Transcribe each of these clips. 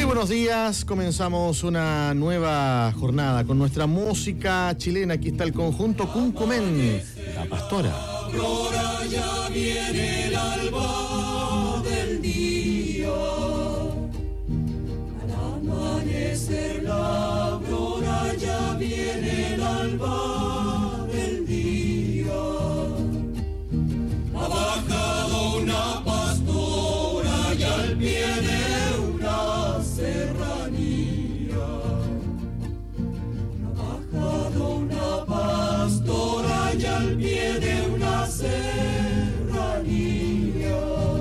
buenos días, comenzamos una nueva jornada con nuestra música chilena. Aquí está el conjunto Cuncumen, La Pastora. Aurora, ya viene el alba del día. Al amanecer la aurora, ya viene el alba del día. Ha bajado una pastora y al pie de una serranía. Ha bajado una pastora y al pie de una serranía.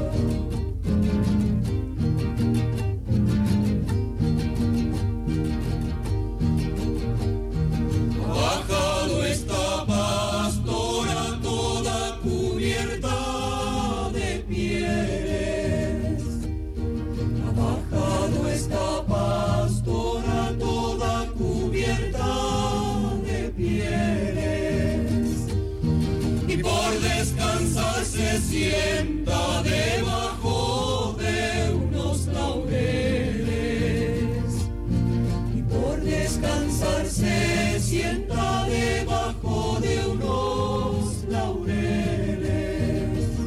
Ha bajado esta pastora toda cubierta de pieles. Ha bajado esta pastora toda cubierta de pieles. Y por descansar se sienta debajo de unos laureles. Y por descansar se sienta debajo de unos laureles.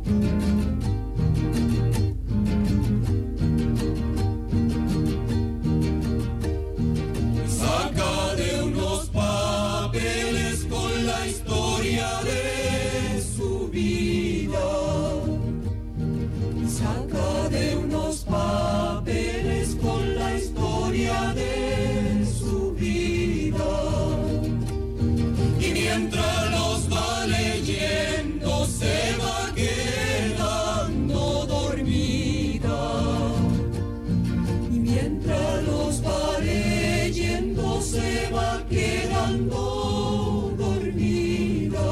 Saca de unos papeles con la historia de su vida. Saca de unos papeles con la historia de su vida. Y mientras los va leyendo se va quedando dormida. Y mientras los va leyendo se va quedando dormida.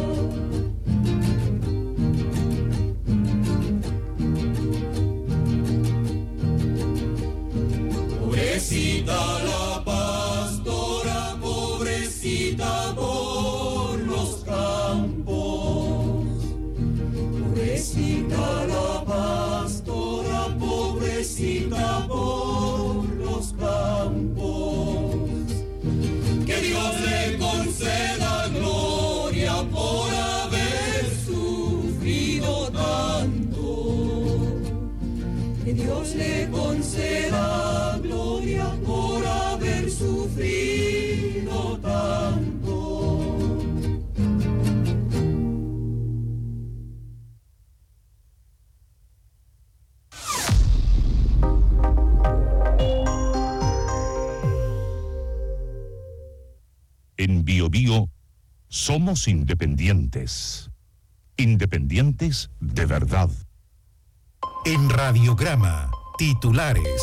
Pobrecita la pastora, pobrecita por los campos. Pobrecita la pastora, pobrecita por los campos. Que Dios le conceda gloria por haber sufrido tanto. Que Dios le conceda gloria por haber sufrido tanto. En Bio Bio somos independientes. Independientes de verdad. En Radiograma, titulares.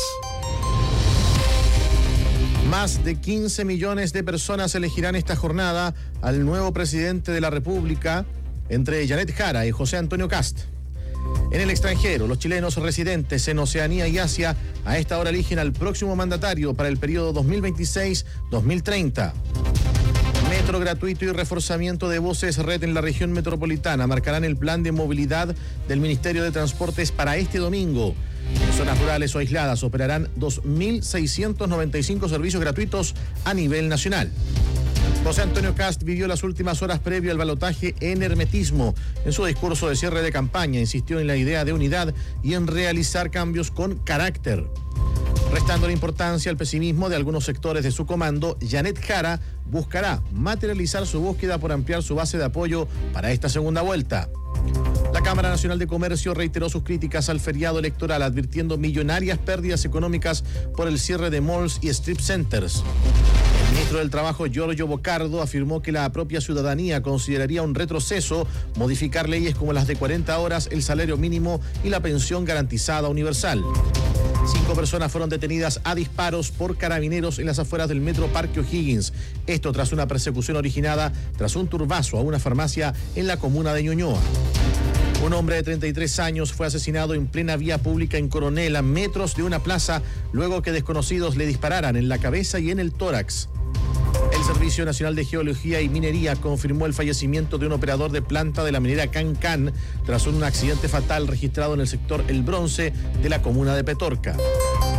Más de 15 millones de personas elegirán esta jornada al nuevo presidente de la República, entre Janet Jara y José Antonio Kast. En el extranjero, los chilenos residentes en Oceanía y Asia a esta hora eligen al próximo mandatario para el periodo 2026-2030. Metro gratuito y reforzamiento de buses red en la región metropolitana marcarán el plan de movilidad del Ministerio de Transportes para este domingo. En zonas rurales o aisladas operarán 2.695 servicios gratuitos a nivel nacional. José Antonio Kast vivió las últimas horas previo al balotaje en hermetismo. En su discurso de cierre de campaña insistió en la idea de unidad y en realizar cambios con carácter. Restando la importancia al pesimismo de algunos sectores de su comando, Janet Jara buscará materializar su búsqueda por ampliar su base de apoyo para esta segunda vuelta. La Cámara Nacional de Comercio reiteró sus críticas al feriado electoral, advirtiendo millonarias pérdidas económicas por el cierre de malls y strip centers. El ministro del Trabajo, Giorgio Bocardo, afirmó que la propia ciudadanía consideraría un retroceso modificar leyes como las de 40 horas, el salario mínimo y la pensión garantizada universal. 5 personas fueron detenidas a disparos por carabineros en las afueras del Metro Parque O'Higgins. Esto tras una persecución originada tras un turbazo a una farmacia en la comuna de Ñuñoa. Un hombre de 33 años fue asesinado en plena vía pública en Coronel, a metros de una plaza, luego que desconocidos le dispararan en la cabeza y en el tórax. El Servicio Nacional de Geología y Minería confirmó el fallecimiento de un operador de planta de la minera Can tras un accidente fatal registrado en el sector El Bronce de la comuna de Petorca.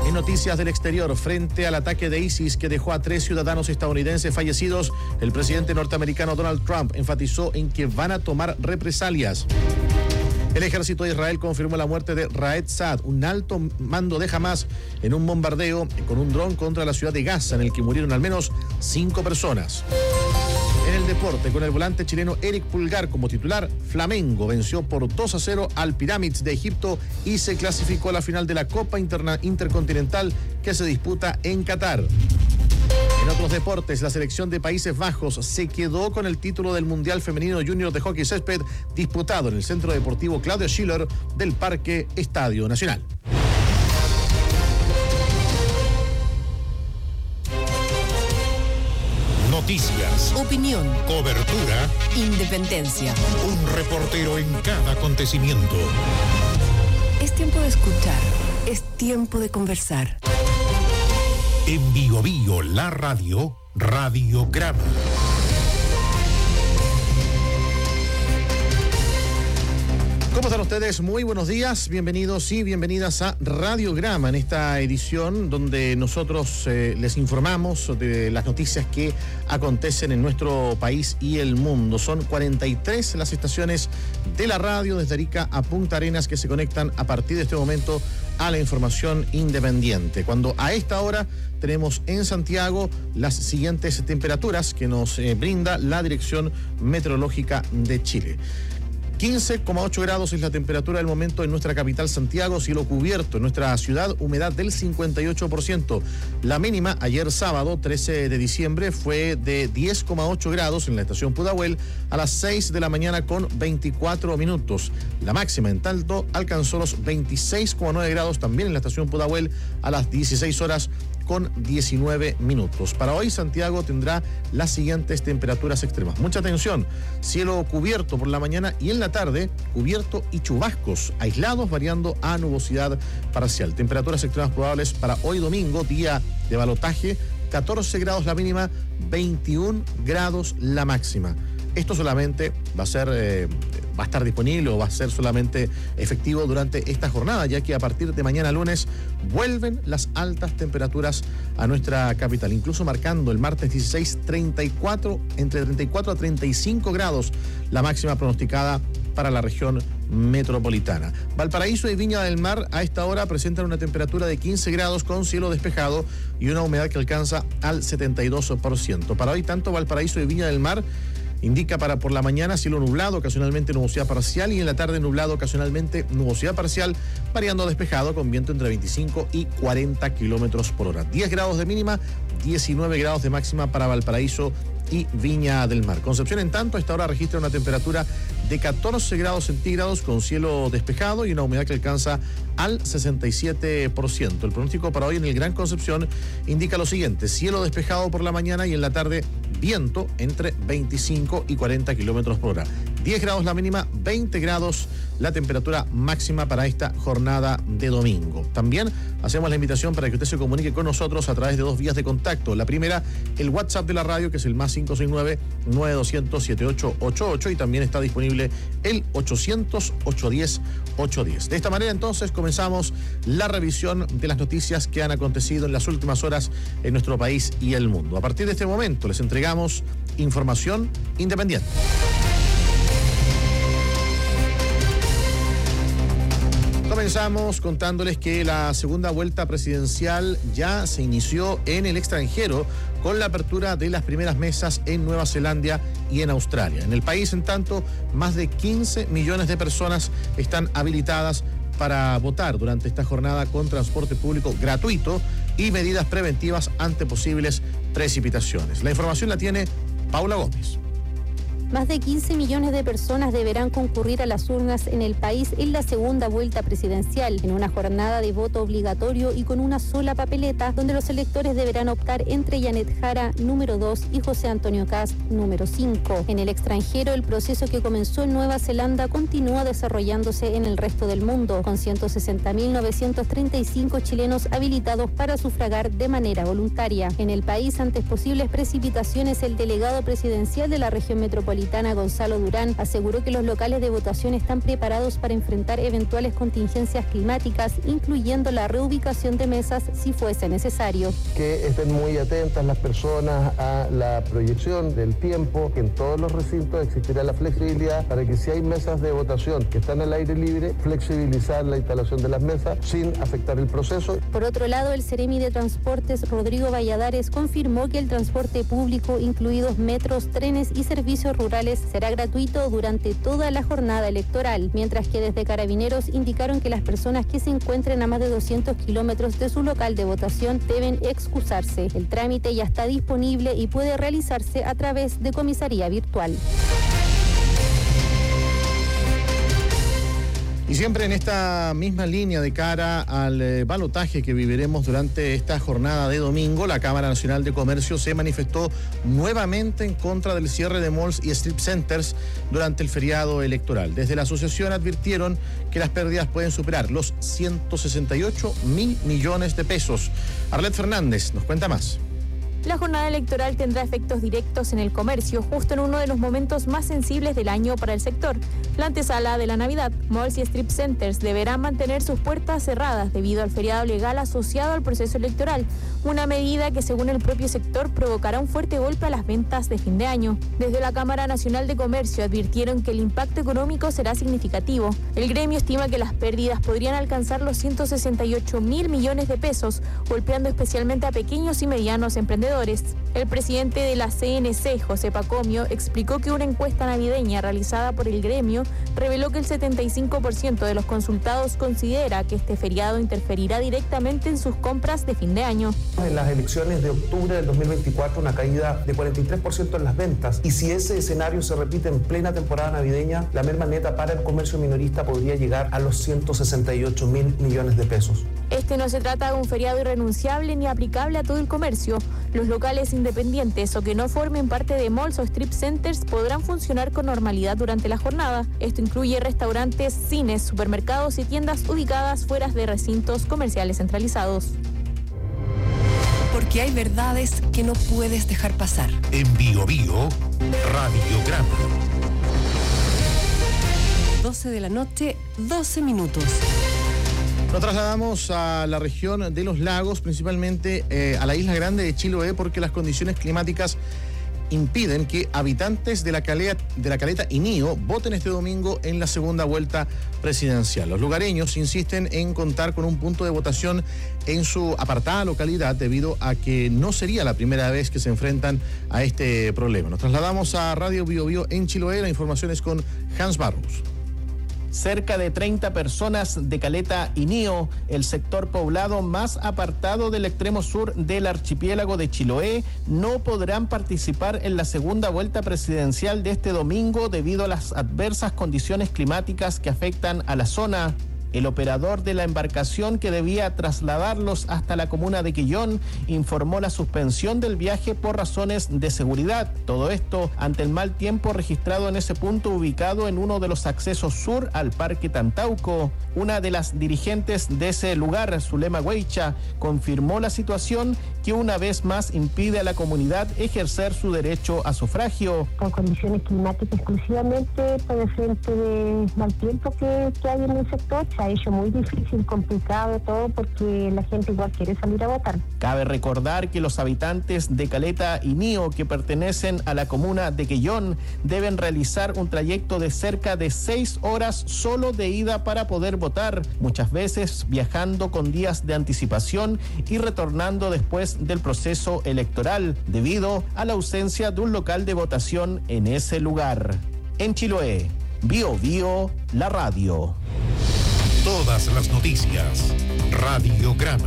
En noticias del exterior, frente al ataque de ISIS que dejó a 3 ciudadanos estadounidenses fallecidos, el presidente norteamericano Donald Trump enfatizó en que van a tomar represalias. El ejército de Israel confirmó la muerte de Raed Saad, un alto mando de Hamas, en un bombardeo con un dron contra la ciudad de Gaza, en el que murieron al menos 5 personas. En el deporte, con el volante chileno Eric Pulgar como titular, Flamengo venció por 2-0 al Pyramids de Egipto y se clasificó a la final de la Copa Intercontinental que se disputa en Qatar. En otros deportes, la selección de Países Bajos se quedó con el título del Mundial Femenino Junior de Hockey Césped disputado en el Centro Deportivo Claudio Schiller del Parque Estadio Nacional. Noticias, opinión, cobertura, independencia. un reportero en cada acontecimiento. Es tiempo de escuchar, es tiempo de conversar. En Bio Bio, la radio, Radiograma. ¿Cómo están ustedes? Muy buenos días, bienvenidos y bienvenidas a Radiograma, en esta edición donde nosotros les informamos de las noticias que acontecen en nuestro país y el mundo. Son 43 las estaciones de la radio desde Arica a Punta Arenas que se conectan a partir de este momento a la información independiente. Cuando a esta hora tenemos en Santiago las siguientes temperaturas que nos brinda la Dirección Meteorológica de Chile. 15,8 grados es la temperatura del momento en nuestra capital Santiago, cielo cubierto. En nuestra ciudad, humedad del 58%. La mínima ayer sábado, 13 de diciembre, fue de 10,8 grados en la estación Pudahuel a las 6 de la mañana con 24 minutos. La máxima, en tanto, alcanzó los 26,9 grados también en la estación Pudahuel a las 16 horas con 19 minutos. Para hoy, Santiago tendrá las siguientes temperaturas extremas. Mucha atención, cielo cubierto por la mañana y en la tarde, cubierto y chubascos aislados variando a nubosidad parcial. Temperaturas extremas probables para hoy domingo, día de balotaje, 14 grados la mínima, 21 grados la máxima. Esto solamente va a estar disponible o va a ser solamente efectivo durante esta jornada, ya que a partir de mañana lunes vuelven las altas temperaturas a nuestra capital, incluso marcando el martes 16, entre 34 a 35 grados la máxima pronosticada para la región metropolitana. Valparaíso y Viña del Mar a esta hora presentan una temperatura de 15 grados con cielo despejado y una humedad que alcanza al 72%. Para hoy, tanto Valparaíso y Viña del Mar indica para por la mañana cielo nublado, ocasionalmente nubosidad parcial, y en la tarde nublado, ocasionalmente nubosidad parcial, variando despejado con viento entre 25 y 40 kilómetros por hora. 10 grados de mínima, 19 grados de máxima para Valparaíso y Viña del Mar. Concepción, en tanto, a esta hora registra una temperatura de 14 grados centígrados con cielo despejado y una humedad que alcanza al 67%. El pronóstico para hoy en el Gran Concepción indica lo siguiente: cielo despejado por la mañana y en la tarde viento entre 25 y 40 kilómetros por hora. 10 grados la mínima, 20 grados la temperatura máxima para esta jornada de domingo. También hacemos la invitación para que usted se comunique con nosotros a través de 2 vías de contacto. La primera, el WhatsApp de la radio, que es el más 569-9200-7888, y también está disponible el 800-810-810. De esta manera, entonces, comenzamos la revisión de las noticias que han acontecido en las últimas horas en nuestro país y el mundo. A partir de este momento les entregamos información independiente. Comenzamos contándoles que la segunda vuelta presidencial ya se inició en el extranjero con la apertura de las primeras mesas en Nueva Zelanda y en Australia. En el país, en tanto, más de 15 millones de personas están habilitadas para votar durante esta jornada con transporte público gratuito y medidas preventivas ante posibles precipitaciones. La información la tiene Paula Gómez. Más de 15 millones de personas deberán concurrir a las urnas en el país en la segunda vuelta presidencial, en una jornada de voto obligatorio y con una sola papeleta, donde los electores deberán optar entre Janet Jara, número 2, y José Antonio Cast, número 5. En el extranjero, el proceso que comenzó en Nueva Zelanda continúa desarrollándose en el resto del mundo, con 160.935 chilenos habilitados para sufragar de manera voluntaria. En el país, ante posibles precipitaciones, el delegado presidencial de la región metropolitana, Metropolitana, Gonzalo Durán, aseguró que los locales de votación están preparados para enfrentar eventuales contingencias climáticas, incluyendo la reubicación de mesas si fuese necesario. Que estén muy atentas las personas a la proyección del tiempo, que en todos los recintos existirá la flexibilidad para que si hay mesas de votación que están al aire libre, flexibilizar la instalación de las mesas sin afectar el proceso. Por otro lado, el Seremi de Transportes, Rodrigo Valladares, confirmó que el transporte público, incluidos metros, trenes y servicios rurales, será gratuito durante toda la jornada electoral, mientras que desde Carabineros indicaron que las personas que se encuentren a más de 200 kilómetros de su local de votación deben excusarse. El trámite ya está disponible y puede realizarse a través de comisaría virtual. Y siempre en esta misma línea de cara al balotaje que viviremos durante esta jornada de domingo, la Cámara Nacional de Comercio se manifestó nuevamente en contra del cierre de malls y strip centers durante el feriado electoral. Desde la asociación advirtieron que las pérdidas pueden superar los 168.000 millones de pesos. Arlet Fernández nos cuenta más. La jornada electoral tendrá efectos directos en el comercio, justo en uno de los momentos más sensibles del año para el sector. La antesala de la Navidad, malls y strip centers deberán mantener sus puertas cerradas debido al feriado legal asociado al proceso electoral, una medida que según el propio sector provocará un fuerte golpe a las ventas de fin de año. Desde la Cámara Nacional de Comercio advirtieron que el impacto económico será significativo. El gremio estima que las pérdidas podrían alcanzar los 168.000 millones de pesos, golpeando especialmente a pequeños y medianos emprendedores. El presidente de la CNC, José Pacomio, explicó que una encuesta navideña realizada por el gremio reveló que el 75% de los consultados considera que este feriado interferirá directamente en sus compras de fin de año. En las elecciones de octubre del 2024, una caída de 43% en las ventas. Y si ese escenario se repite en plena temporada navideña, la merma neta para el comercio minorista podría llegar a los 168.000 millones de pesos. Este no se trata de un feriado irrenunciable ni aplicable a todo el comercio. Los locales independientes o que no formen parte de malls o strip centers podrán funcionar con normalidad durante la jornada. Esto incluye restaurantes, cines, supermercados y tiendas ubicadas fuera de recintos comerciales centralizados. Porque hay verdades que no puedes dejar pasar. En Bio Bio, Radiograma. 12 de la noche, 12 minutos. Nos trasladamos a la región de los lagos, principalmente a la isla grande de Chiloé, porque las condiciones climáticas impiden que habitantes de la caleta Inío voten este domingo en la segunda vuelta presidencial. Los lugareños insisten en contar con un punto de votación en su apartada localidad debido a que no sería la primera vez que se enfrentan a este problema. Nos trasladamos a Radio Bio Bio en Chiloé. La información es con Hans Barros. Cerca de 30 personas de Caleta Inío, el sector poblado más apartado del extremo sur del archipiélago de Chiloé, no podrán participar en la segunda vuelta presidencial de este domingo debido a las adversas condiciones climáticas que afectan a la zona. El operador de la embarcación que debía trasladarlos hasta la comuna de Quillón informó la suspensión del viaje por razones de seguridad. Todo esto ante el mal tiempo registrado en ese punto ubicado en uno de los accesos sur al Parque Tantauco. Una de las dirigentes de ese lugar, Zulema Weicha, confirmó la situación que una vez más impide a la comunidad ejercer su derecho a sufragio. Con condiciones climáticas exclusivamente por el frente de mal tiempo que hay en el sector, se ha hecho muy difícil, complicado todo porque la gente igual quiere salir a votar. Cabe recordar que los habitantes de Caleta Inío que pertenecen a la comuna de Quillón deben realizar un trayecto de cerca de 6 horas solo de ida para poder votar, muchas veces viajando con días de anticipación y retornando después del proceso electoral, debido a la ausencia de un local de votación en ese lugar. En Chiloé, Bio Bio, la radio. Todas las noticias, Radiograma.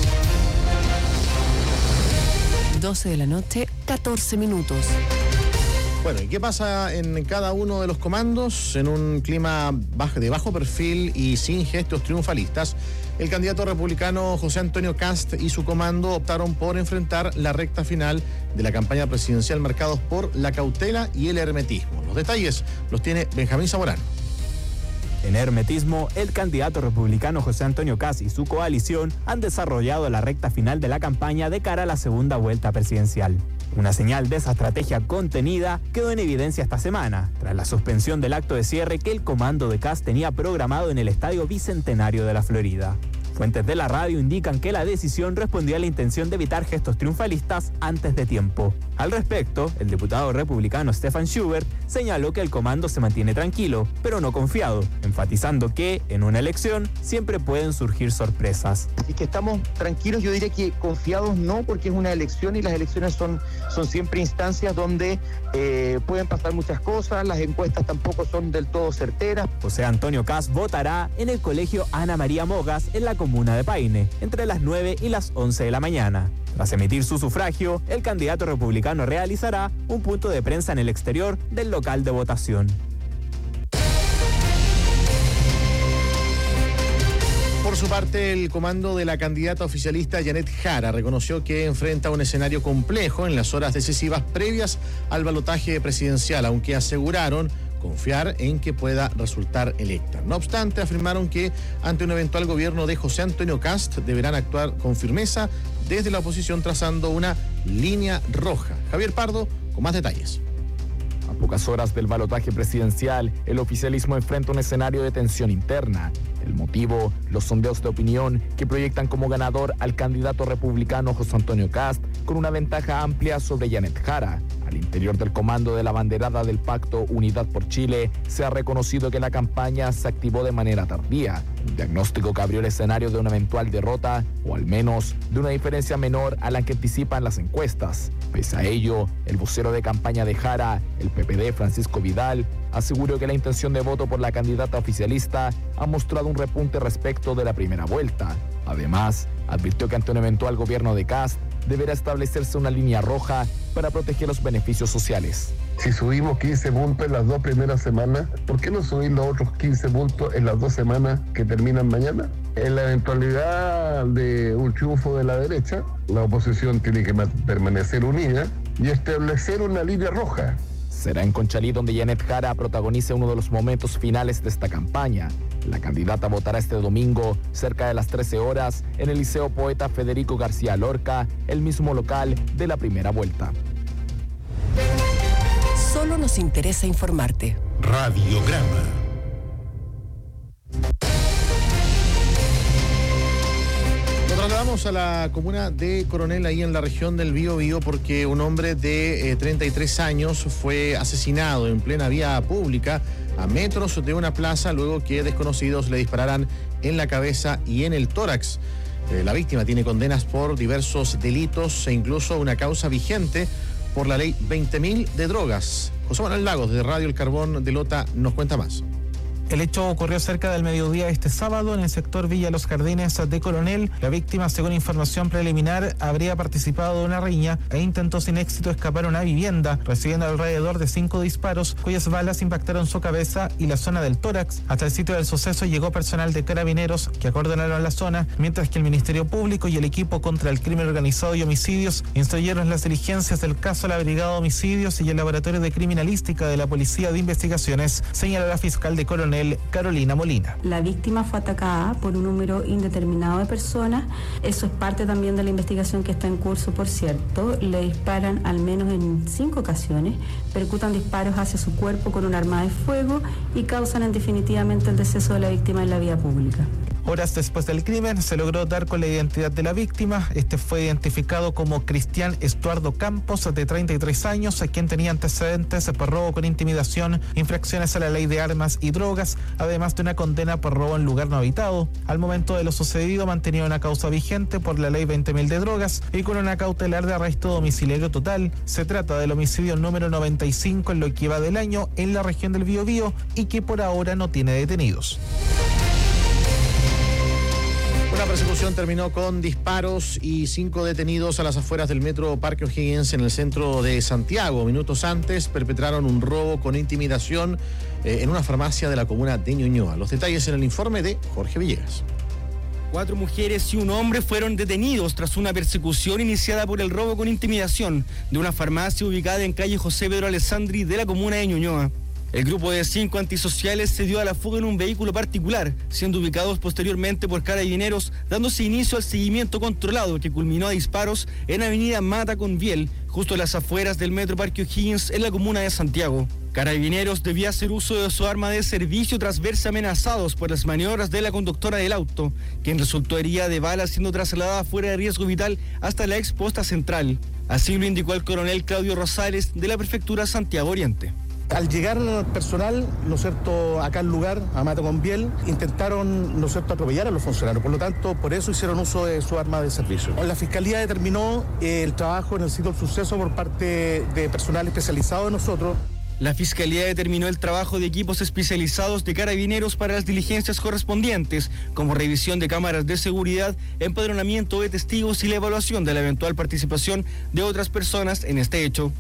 12 de la noche, 14 minutos. Bueno, ¿y qué pasa en cada uno de los comandos? En un clima de bajo perfil y sin gestos triunfalistas, el candidato republicano José Antonio Cast y su comando optaron por enfrentar la recta final de la campaña presidencial marcados por la cautela y el hermetismo. Los detalles los tiene Benjamín Zamorano. En hermetismo, el candidato republicano José Antonio Kast y su coalición han desarrollado la recta final de la campaña de cara a la segunda vuelta presidencial. Una señal de esa estrategia contenida quedó en evidencia esta semana, tras la suspensión del acto de cierre que el comando de Kast tenía programado en el Estadio Bicentenario de la Florida. Fuentes de la radio indican que la decisión respondió a la intención de evitar gestos triunfalistas antes de tiempo. Al respecto, el diputado republicano Stefan Schubert señaló que el comando se mantiene tranquilo, pero no confiado, enfatizando que, en una elección, siempre pueden surgir sorpresas. Y que estamos tranquilos, yo diría que confiados no, porque es una elección y las elecciones son siempre instancias donde pueden pasar muchas cosas, las encuestas tampoco son del todo certeras. José Antonio Kast votará en el colegio Ana María Mogas en la comuna de Paine, entre las 9 y las 11 de la mañana. Tras emitir su sufragio, el candidato republicano realizará un punto de prensa en el exterior del local de votación. Por su parte, el comando de la candidata oficialista Janet Jara reconoció que enfrenta un escenario complejo en las horas decisivas previas al balotaje presidencial, aunque aseguraron confiar en que pueda resultar electa. No obstante, afirmaron que ante un eventual gobierno de José Antonio Kast deberán actuar con firmeza desde la oposición, trazando una línea roja. Javier Pardo con más detalles. A pocas horas del balotaje presidencial, el oficialismo enfrenta un escenario de tensión interna. El motivo, los sondeos de opinión que proyectan como ganador al candidato republicano José Antonio Kast con una ventaja amplia sobre Janet Jara. Al interior del comando de la banderada del pacto Unidad por Chile, se ha reconocido que la campaña se activó de manera tardía, un diagnóstico que abrió el escenario de una eventual derrota, o al menos de una diferencia menor a la que anticipan las encuestas. Pese a ello, el vocero de campaña de Jara, el PPD Francisco Vidal, aseguró que la intención de voto por la candidata oficialista ha mostrado un repunte respecto de la primera vuelta. Además, advirtió que ante un eventual gobierno de Kast, deberá establecerse una línea roja para proteger los beneficios sociales. Si subimos 15 puntos en las 2 primeras semanas, ¿por qué no subir los otros 15 puntos en las 2 semanas que terminan mañana? En la eventualidad de un triunfo de la derecha, la oposición tiene que permanecer unida y establecer una línea roja. Será en Conchalí donde Janet Jara protagonice uno de los momentos finales de esta campaña. La candidata votará este domingo, cerca de las 13 horas, en el Liceo Poeta Federico García Lorca, el mismo local de la primera vuelta. Solo nos interesa informarte. Radiograma. Nos trasladamos a la comuna de Coronel, ahí en la región del Biobío, porque un hombre de 33 años fue asesinado en plena vía pública a metros de una plaza luego que desconocidos le dispararan en la cabeza y en el tórax. La víctima tiene condenas por diversos delitos e incluso una causa vigente por la ley 20.000 de drogas. José Manuel Lagos, de Radio El Carbón de Lota, nos cuenta más. El hecho ocurrió cerca del mediodía este sábado en el sector Villa Los Jardines de Coronel. La víctima, según información preliminar, habría participado de una riña e intentó sin éxito escapar a una vivienda, recibiendo alrededor de 5 disparos, cuyas balas impactaron su cabeza y la zona del tórax. Hasta el sitio del suceso llegó personal de Carabineros que acordonaron la zona, mientras que el Ministerio Público y el equipo contra el crimen organizado y homicidios instruyeron las diligencias del caso a la Brigada de Homicidios y el Laboratorio de Criminalística de la Policía de Investigaciones, señaló la fiscal de Coronel, Carolina Molina. La víctima fue atacada por un número indeterminado de personas. Eso es parte también de la investigación que está en curso, por cierto. Le disparan al menos en 5 ocasiones, percutan disparos hacia su cuerpo con un arma de fuego y causan definitivamente el deceso de la víctima en la vía pública. Horas después del crimen se logró dar con la identidad de la víctima. Este fue identificado como Cristian Estuardo Campos, de 33 años, quien tenía antecedentes por robo con intimidación, infracciones a la ley de armas y drogas, además de una condena por robo en lugar no habitado. Al momento de lo sucedido mantenía una causa vigente por la ley 20.000 de drogas y con una cautelar de arresto domiciliario total. Se trata del homicidio número 95 en lo que va del año en la región del Biobío y que por ahora no tiene detenidos. Una persecución terminó con disparos y 5 detenidos a las afueras del metro Parque O'Higgins en el centro de Santiago. Minutos antes perpetraron un robo con intimidación en una farmacia de la comuna de Ñuñoa. Los detalles en el informe de Jorge Villegas. 4 mujeres y un hombre fueron detenidos tras una persecución iniciada por el robo con intimidación de una farmacia ubicada en calle José Pedro Alessandri de la comuna de Ñuñoa. El grupo de 5 antisociales se dio a la fuga en un vehículo particular, siendo ubicados posteriormente por carabineros, dándose inicio al seguimiento controlado que culminó a disparos en avenida Mata con Viel, justo a las afueras del Metro Parque O'Higgins en la comuna de Santiago. Carabineros debía hacer uso de su arma de servicio tras verse amenazados por las maniobras de la conductora del auto, quien resultó herida de bala siendo trasladada fuera de riesgo vital hasta la exposta central. Así lo indicó el coronel Claudio Rosales de la Prefectura Santiago Oriente. Al llegar personal, ¿no es cierto?, acá al lugar, a Mata con Biel, intentaron, ¿no es cierto?, atropellar a los funcionarios. Por lo tanto, por eso hicieron uso de su arma de servicio. La Fiscalía determinó el trabajo en el sitio del suceso por parte de personal especializado de nosotros. La Fiscalía determinó el trabajo de equipos especializados de carabineros para las diligencias correspondientes, como revisión de cámaras de seguridad, empadronamiento de testigos y la evaluación de la eventual participación de otras personas en este hecho.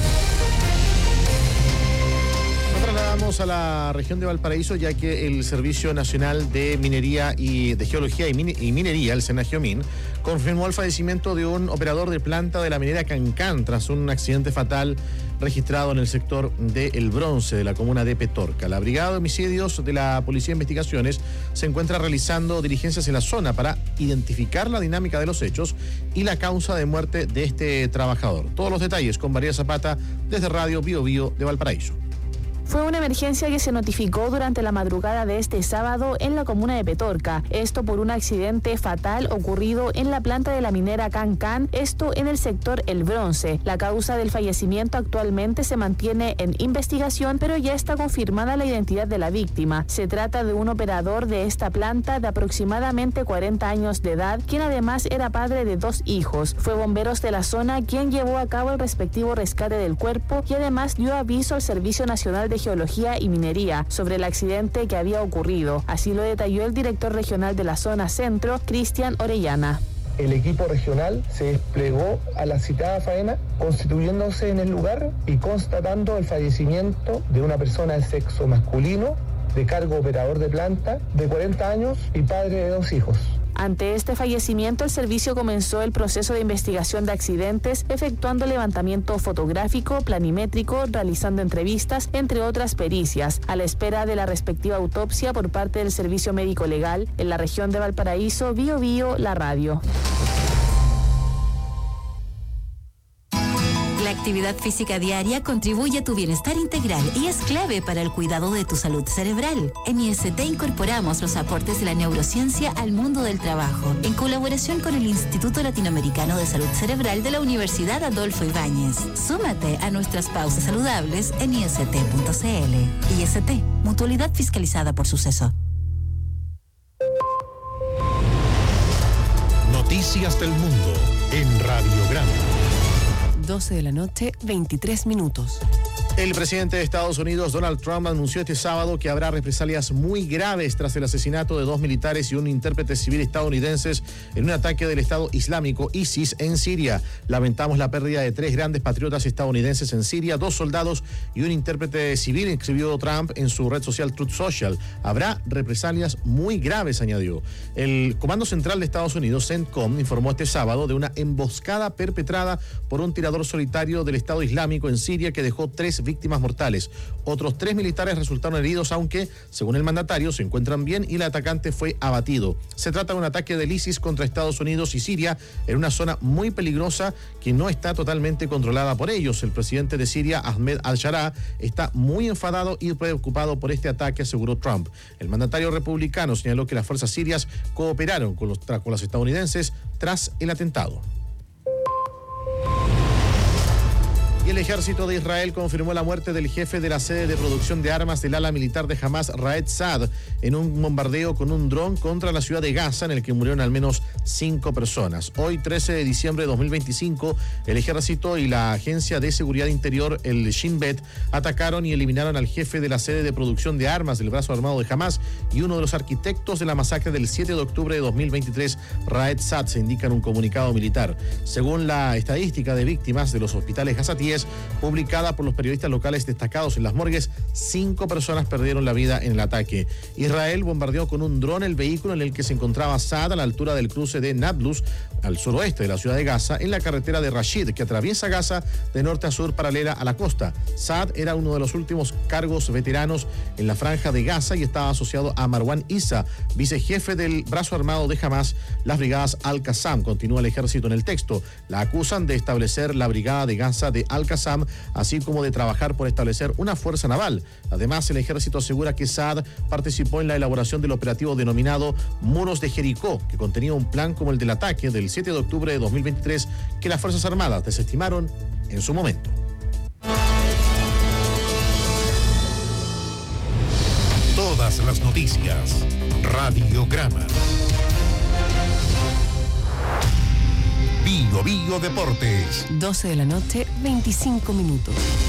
Trasladamos a la región de Valparaíso, ya que el Servicio Nacional de Minería y de Geología y Minería, el SENAGEOMIN, confirmó el fallecimiento de un operador de planta de la minera Cancán tras un accidente fatal registrado en el sector de El Bronce de la comuna de Petorca. La Brigada de Homicidios de la Policía de Investigaciones se encuentra realizando diligencias en la zona para identificar la dinámica de los hechos y la causa de muerte de este trabajador. Todos los detalles con María Zapata desde Radio Bio Bio de Valparaíso. Fue una emergencia que se notificó durante la madrugada de este sábado en la comuna de Petorca. Esto por un accidente fatal ocurrido en la planta de la minera Cancán, esto en el sector El Bronce. La causa del fallecimiento actualmente se mantiene en investigación, pero ya está confirmada la identidad de la víctima. Se trata de un operador de esta planta de aproximadamente 40 años de edad, quien además era padre de 2 hijos. Fue bomberos de la zona quien llevó a cabo el respectivo rescate del cuerpo y además dio aviso al Servicio Nacional de Geología y Minería sobre el accidente que había ocurrido. Así lo detalló el director regional de la zona centro, Cristian Orellana. El equipo regional se desplegó a la citada faena, constituyéndose en el lugar y constatando el fallecimiento de una persona de sexo masculino, de cargo operador de planta, de 40 años y padre de 2 hijos. Ante este fallecimiento, el servicio comenzó el proceso de investigación de accidentes, efectuando levantamiento fotográfico, planimétrico, realizando entrevistas, entre otras pericias, a la espera de la respectiva autopsia por parte del Servicio Médico Legal. En la región de Valparaíso, Bio Bio, la radio. La actividad física diaria contribuye a tu bienestar integral y es clave para el cuidado de tu salud cerebral. En IST incorporamos los aportes de la neurociencia al mundo del trabajo, en colaboración con el Instituto Latinoamericano de Salud Cerebral de la Universidad Adolfo Ibáñez. Súmate a nuestras pausas saludables en ist.cl. IST, mutualidad fiscalizada por Suceso. Noticias del Mundo en Radio Grande. 12 de la noche, 23 minutos. El presidente de Estados Unidos, Donald Trump, anunció este sábado que habrá represalias muy graves tras el asesinato de 2 militares y un intérprete civil estadounidenses en un ataque del Estado Islámico ISIS en Siria. Lamentamos la pérdida de 3 grandes patriotas estadounidenses en Siria, 2 soldados y un intérprete civil, escribió Trump en su red social Truth Social. Habrá represalias muy graves, añadió. El Comando Central de Estados Unidos, CENTCOM, informó este sábado de una emboscada perpetrada por un tirador solitario del Estado Islámico en Siria que dejó 3 víctimas mortales. Otros 3 militares resultaron heridos, aunque, según el mandatario, se encuentran bien y el atacante fue abatido. Se trata de un ataque del ISIS contra Estados Unidos y Siria en una zona muy peligrosa que no está totalmente controlada por ellos. El presidente de Siria, Ahmed al-Sharaa, está muy enfadado y preocupado por este ataque, aseguró Trump. El mandatario republicano señaló que las fuerzas sirias cooperaron con los estadounidenses tras el atentado. Y el ejército de Israel confirmó la muerte del jefe de la sede de producción de armas del ala militar de Hamas, Raed Saad, en un bombardeo con un dron contra la ciudad de Gaza, en el que murieron al menos 5 personas. Hoy, 13 de diciembre de 2025, el ejército y la agencia de seguridad interior, el Shin Bet, atacaron y eliminaron al jefe de la sede de producción de armas del brazo armado de Hamas y uno de los arquitectos de la masacre del 7 de octubre de 2023, Raed Saad, se indica en un comunicado militar. Según la estadística de víctimas de los hospitales gazatíes, 2010, publicada por los periodistas locales destacados en las morgues, 5 personas perdieron la vida en el ataque. Israel bombardeó con un dron el vehículo en el que se encontraba Saad a la altura del cruce de Nablus, al suroeste de la ciudad de Gaza, en la carretera de Rashid, que atraviesa Gaza de norte a sur paralela a la costa. Saad era uno de los últimos cargos veteranos en la franja de Gaza y estaba asociado a Marwan Issa, vicejefe del brazo armado de Hamas, las brigadas Al-Qassam. Continúa el ejército en el texto. La acusan de establecer la brigada de Gaza de Al-Qassam, así como de trabajar por establecer una fuerza naval. Además, el ejército asegura que Saad participó en la elaboración del operativo denominado Muros de Jericó, que contenía un plan como el del ataque del 7 de octubre de 2023 que las Fuerzas Armadas desestimaron en su momento. Todas las noticias. Radiograma. Bio Deportes. 12 de la noche, 25 minutos.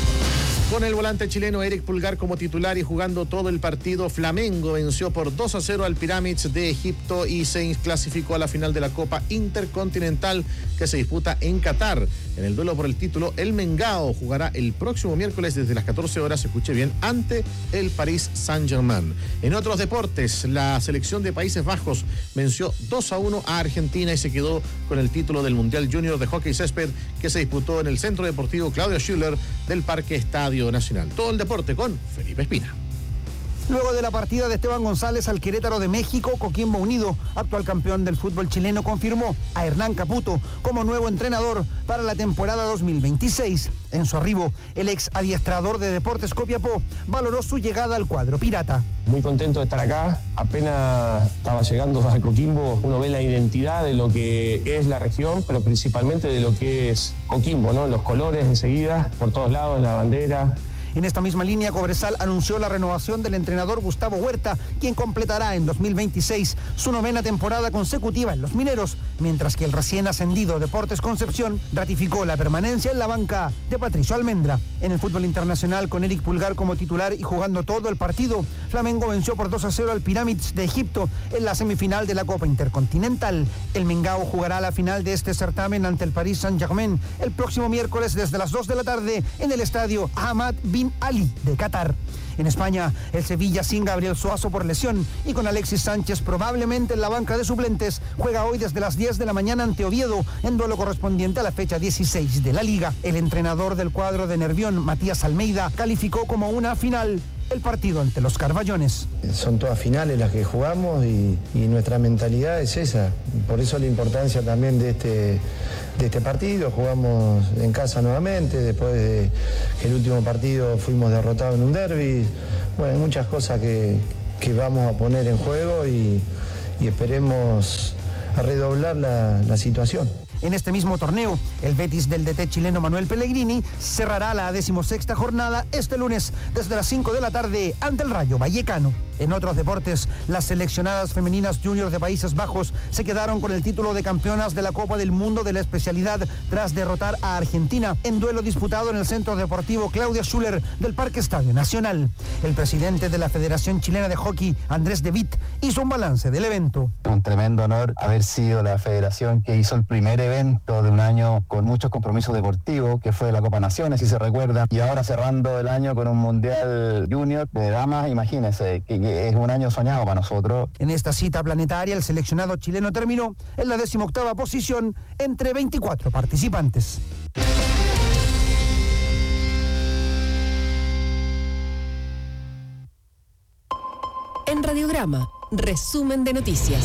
Con el volante chileno Eric Pulgar como titular y jugando todo el partido, Flamengo venció por 2-0 al Pyramids de Egipto y se clasificó a la final de la Copa Intercontinental que se disputa en Qatar. En el duelo por el título, el Mengao jugará el próximo miércoles desde las 14 horas, escuche bien, ante el Paris Saint-Germain. En otros deportes, la selección de Países Bajos venció 2-1 a Argentina y se quedó con el título del Mundial Junior de Hockey Césped que se disputó en el Centro Deportivo Claudio Schüller del Parque Estadio Nacional. Todo el deporte con Felipe Espina. Luego de la partida de Esteban González al Querétaro de México, Coquimbo Unido, actual campeón del fútbol chileno, confirmó a Hernán Caputo como nuevo entrenador para la temporada 2026. En su arribo, el ex adiestrador de Deportes Copiapó valoró su llegada al cuadro pirata. Muy contento de estar acá. Apenas estaba llegando a Coquimbo, uno ve la identidad de lo que es la región, pero principalmente de lo que es Coquimbo, ¿no? Los colores enseguida, por todos lados, la bandera. En esta misma línea, Cobresal anunció la renovación del entrenador Gustavo Huerta, quien completará en 2026 su 9ª temporada consecutiva en los Mineros, mientras que el recién ascendido Deportes Concepción ratificó la permanencia en la banca de Patricio Almendra. En el fútbol internacional, con Eric Pulgar como titular y jugando todo el partido, Flamengo venció por 2-0 al Pyramids de Egipto en la semifinal de la Copa Intercontinental. El Mengao jugará la final de este certamen ante el Paris Saint-Germain el próximo miércoles desde las 2 de la tarde en el estadio Hamad bin Ali de Qatar. En España, el Sevilla sin Gabriel Suazo por lesión y con Alexis Sánchez probablemente en la banca de suplentes, juega hoy desde las 10 de la mañana ante Oviedo en duelo correspondiente a la fecha 16 de la Liga. El entrenador del cuadro de Nervión, Matías Almeida, calificó como una final el partido ante los Carballones. Son todas finales las que jugamos y nuestra mentalidad es esa. Por eso la importancia también de este partido. Jugamos en casa nuevamente, después de que el último partido fuimos derrotados en un derbi. Bueno, hay muchas cosas que vamos a poner en juego y esperemos a redoblar la situación. En este mismo torneo, el Betis del DT chileno Manuel Pellegrini cerrará la 16ª jornada este lunes desde las 5 de la tarde ante el Rayo Vallecano. En otros deportes, las seleccionadas femeninas juniors de Países Bajos se quedaron con el título de campeonas de la Copa del Mundo de la especialidad tras derrotar a Argentina en duelo disputado en el Centro Deportivo Claudia Schüller del Parque Estadio Nacional. El presidente de la Federación Chilena de Hockey, Andrés De Witt, hizo un balance del evento. Un tremendo honor haber sido la federación que hizo el primer evento de un año con muchos compromisos deportivos, que fue la Copa Naciones, si se recuerda, y ahora cerrando el año con un Mundial Junior de damas, imagínense, que es un año soñado para nosotros. En esta cita planetaria, el seleccionado chileno terminó en la 18ª posición entre 24 participantes. En Radiograma, resumen de noticias.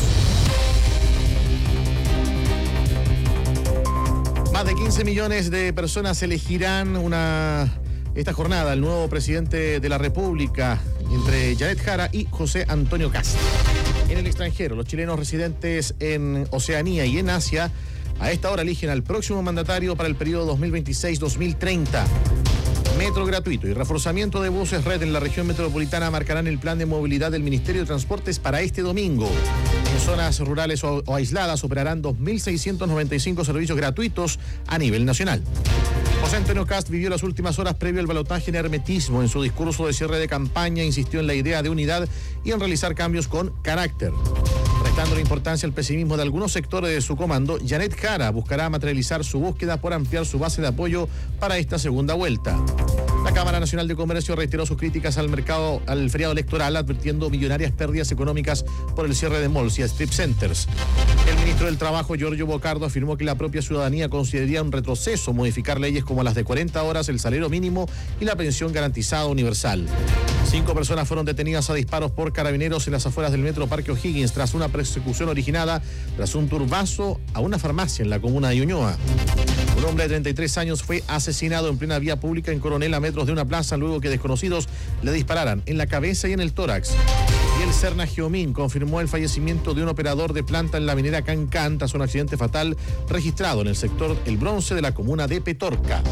Más de 15 millones de personas elegirán esta jornada el nuevo presidente de la República entre Janet Jara y José Antonio Kast. En el extranjero, los chilenos residentes en Oceanía y en Asia a esta hora eligen al próximo mandatario para el periodo 2026-2030. Metro gratuito y reforzamiento de buses red en la región metropolitana marcarán el plan de movilidad del Ministerio de Transportes para este domingo. En zonas rurales o aisladas operarán 2.695 servicios gratuitos a nivel nacional. José Antonio Kast vivió las últimas horas previo al balotaje en hermetismo. En su discurso de cierre de campaña insistió en la idea de unidad y en realizar cambios con carácter. Restando importancia al pesimismo de algunos sectores de su comando, Janet Jara buscará materializar su búsqueda por ampliar su base de apoyo para esta segunda vuelta. La Cámara Nacional de Comercio reiteró sus críticas al feriado electoral, advirtiendo millonarias pérdidas económicas por el cierre de malls y strip centers. El ministro del Trabajo, Giorgio Bocardo, afirmó que la propia ciudadanía consideraría un retroceso modificar leyes como las de 40 horas, el salario mínimo y la pensión garantizada universal. 5 personas fueron detenidas a disparos por carabineros en las afueras del metro Parque O'Higgins tras una persecución originada tras un turbazo a una farmacia en la comuna de Ñuñoa. Un hombre de 33 años fue asesinado en plena vía pública en Coronel, a metros de una plaza, luego que desconocidos le dispararan en la cabeza y en el tórax. Y el Serna Geomín confirmó el fallecimiento de un operador de planta en la minera Cancán tras un accidente fatal registrado en el sector El Bronce de la comuna de Petorca.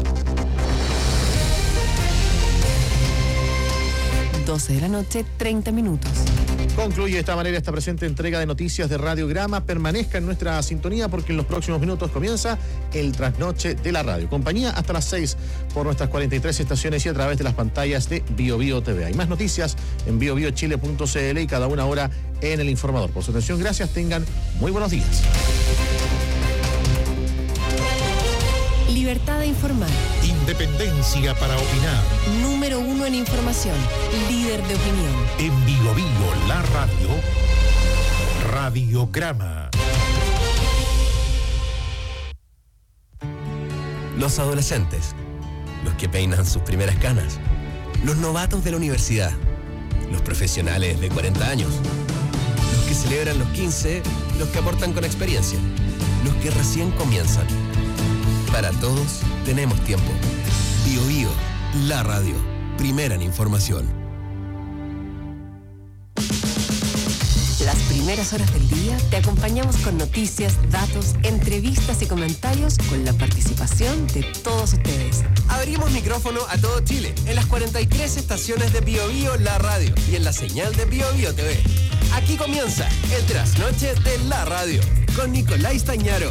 12 de la noche, 30 minutos. Concluye de esta manera esta presente entrega de noticias de Radiograma. Permanezca en nuestra sintonía porque en los próximos minutos comienza el trasnoche de la radio. Compañía hasta las 6 por nuestras 43 estaciones y a través de las pantallas de BioBio TV. Hay más noticias en biobiochile.cl y cada una hora en El Informador. Por su atención, gracias. Tengan muy buenos días. Libertad de informar. Independencia para opinar. Número 1 en información. Líder de opinión. En BioBio, la radio. Radiograma. Los adolescentes. Los que peinan sus primeras canas. Los novatos de la universidad. Los profesionales de 40 años. Los que celebran los 15. Los que aportan con experiencia. Los que recién comienzan. Para todos tenemos tiempo. BioBio, la radio, primera en información. Las primeras horas del día te acompañamos con noticias, datos, entrevistas y comentarios con la participación de todos ustedes. Abrimos micrófono a todo Chile en las 43 estaciones de BioBio, la radio y en la señal de BioBio TV. Aquí comienza el trasnoche de la radio con Nicolás Stañaro.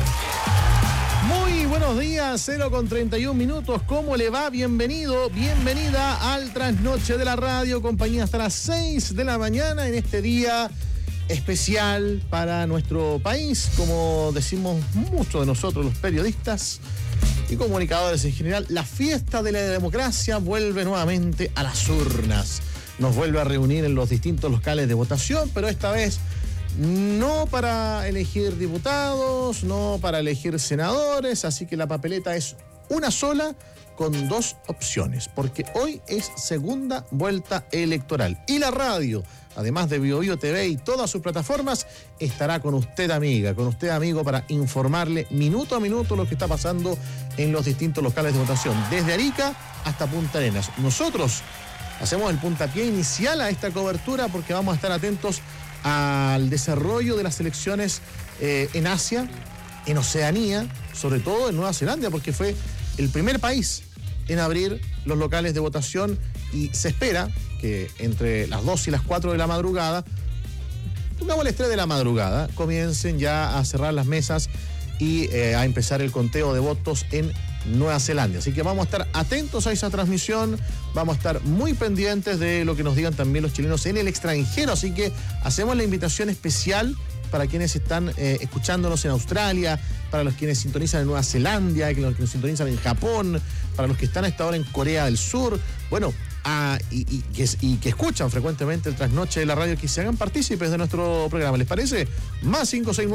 Muy buenos días, 0:31 minutos. ¿Cómo le va? Bienvenido, bienvenida al trasnoche de la radio. Compañía hasta las 6 de la mañana en este día especial para nuestro país. Como decimos muchos de nosotros, los periodistas y comunicadores en general, la fiesta de la democracia vuelve nuevamente a las urnas. Nos vuelve a reunir en los distintos locales de votación, pero esta vez no para elegir diputados, no para elegir senadores, así que la papeleta es una sola con 2 opciones, porque hoy es segunda vuelta electoral. Y la radio, además de BioBio TV y todas sus plataformas, estará con usted, amiga, con usted, amigo, para informarle minuto a minuto lo que está pasando en los distintos locales de votación, desde Arica hasta Punta Arenas. Nosotros hacemos el puntapié inicial a esta cobertura porque vamos a estar atentos al desarrollo de las elecciones en Asia, en Oceanía, sobre todo en Nueva Zelanda, porque fue el primer país en abrir los locales de votación y se espera que entre las 2 y las 4 de la madrugada, pongamos las 3 de la madrugada, comiencen ya a cerrar las mesas y a empezar el conteo de votos en Nueva Zelanda. Así que vamos a estar atentos a esa transmisión, vamos a estar muy pendientes de lo que nos digan también los chilenos en el extranjero, así que hacemos la invitación especial para quienes están escuchándonos en Australia, para los quienes sintonizan en Nueva Zelanda, los que nos sintonizan en Japón, para los que están a esta hora en Corea del Sur, bueno, y que escuchan frecuentemente el trasnoche de la radio, que se hagan partícipes de nuestro programa. ¿Les parece? Más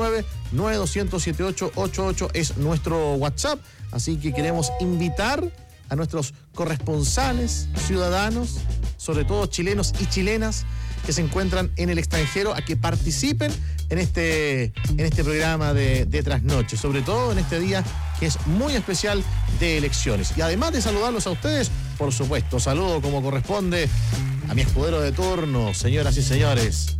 569-9200-7888 es nuestro WhatsApp, así que queremos invitar a nuestros corresponsales, ciudadanos, sobre todo chilenos y chilenas que se encuentran en el extranjero, a que participen en este programa de trasnoche, sobre todo en este día que es muy especial de elecciones. Y además de saludarlos a ustedes, por supuesto, saludo como corresponde a mi escudero de turno, señoras y señores,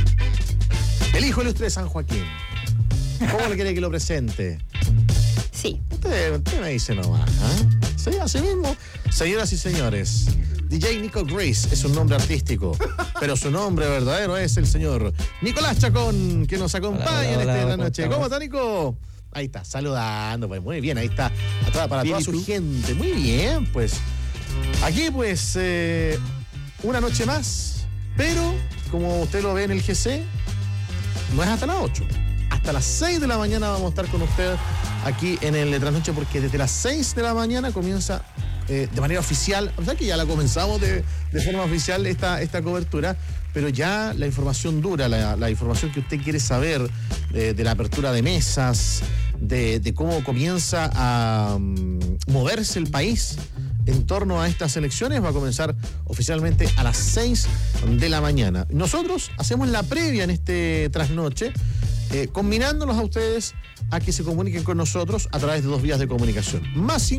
el hijo ilustre de San Joaquín. ¿Cómo le quiere que lo presente? Sí. Usted me dice nomás, ¿eh? Sí, así mismo. Señoras y señores, DJ Nico Grace es un nombre artístico, pero su nombre verdadero es el señor Nicolás Chacón, que nos acompaña en esta noche. ¿Cómo está, Nico? Ahí está, saludando, pues muy bien, ahí está, para toda su gente. Muy bien, pues. Aquí, pues, una noche más, pero, como usted lo ve en el GC, no es hasta las 8. Hasta las 6 de la mañana vamos a estar con usted aquí en el Trasnoche, porque desde las 6 de la mañana comienza de manera oficial, o sea que ya la comenzamos de forma oficial esta cobertura, pero ya la información dura, la información que usted quiere saber de la apertura de mesas, de cómo comienza a moverse el país en torno a estas elecciones, va a comenzar oficialmente a las 6 de la mañana. Nosotros hacemos la previa en este Trasnoche, combinándolos a ustedes a que se comuniquen con nosotros a través de 2 vías de comunicación. Más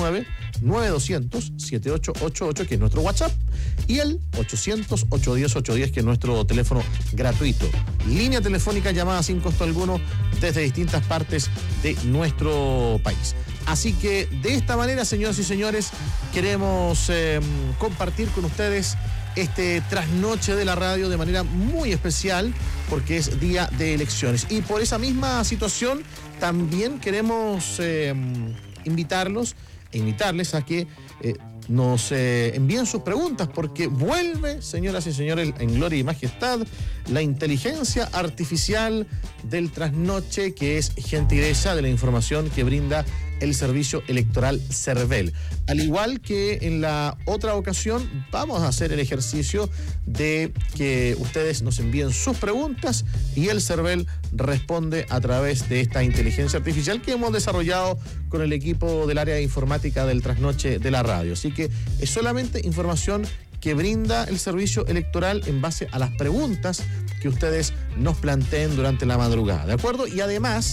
569-9200-7888, que es nuestro WhatsApp, y el 800-810-810, que es nuestro teléfono gratuito. Línea telefónica llamada sin costo alguno desde distintas partes de nuestro país. Así que de esta manera, señoras y señores, queremos compartir con ustedes este Trasnoche de la radio de manera muy especial, porque es día de elecciones. Y por esa misma situación también queremos invitarles a que nos envíen sus preguntas, porque vuelve, señoras y señores, en gloria y majestad, la inteligencia artificial del Trasnoche, que es gentileza de la información que brinda el Servicio Electoral CERVEL. Al igual que en la otra ocasión, vamos a hacer el ejercicio de que ustedes nos envíen sus preguntas y el CERVEL responde a través de esta inteligencia artificial que hemos desarrollado con el equipo del área de informática del Trasnoche de la radio. Así que es solamente información que brinda el servicio electoral en base a las preguntas que ustedes nos planteen durante la madrugada, ¿de acuerdo? Y además,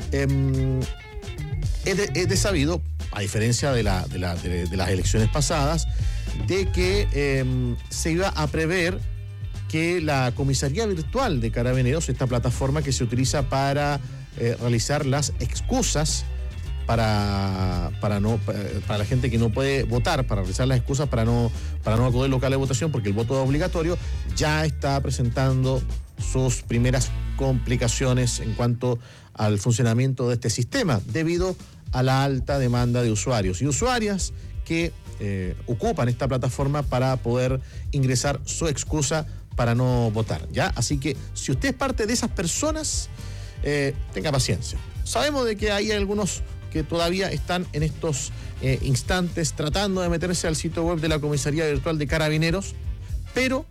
es de sabido, a diferencia de las elecciones pasadas, de que se iba a prever que la comisaría virtual de Carabineros, esta plataforma que se utiliza para realizar las excusas para la gente que no puede votar, para realizar las excusas para no acudir al local de votación porque el voto es obligatorio, ya está presentando sus primeras complicaciones en cuanto al funcionamiento de este sistema, debido a la alta demanda de usuarios y usuarias que ocupan esta plataforma para poder ingresar su excusa para no votar, ¿ya? Así que si usted es parte de esas personas, tenga paciencia. Sabemos de que hay algunos que todavía están en estos instantes tratando de meterse al sitio web de la Comisaría Virtual de Carabineros, pero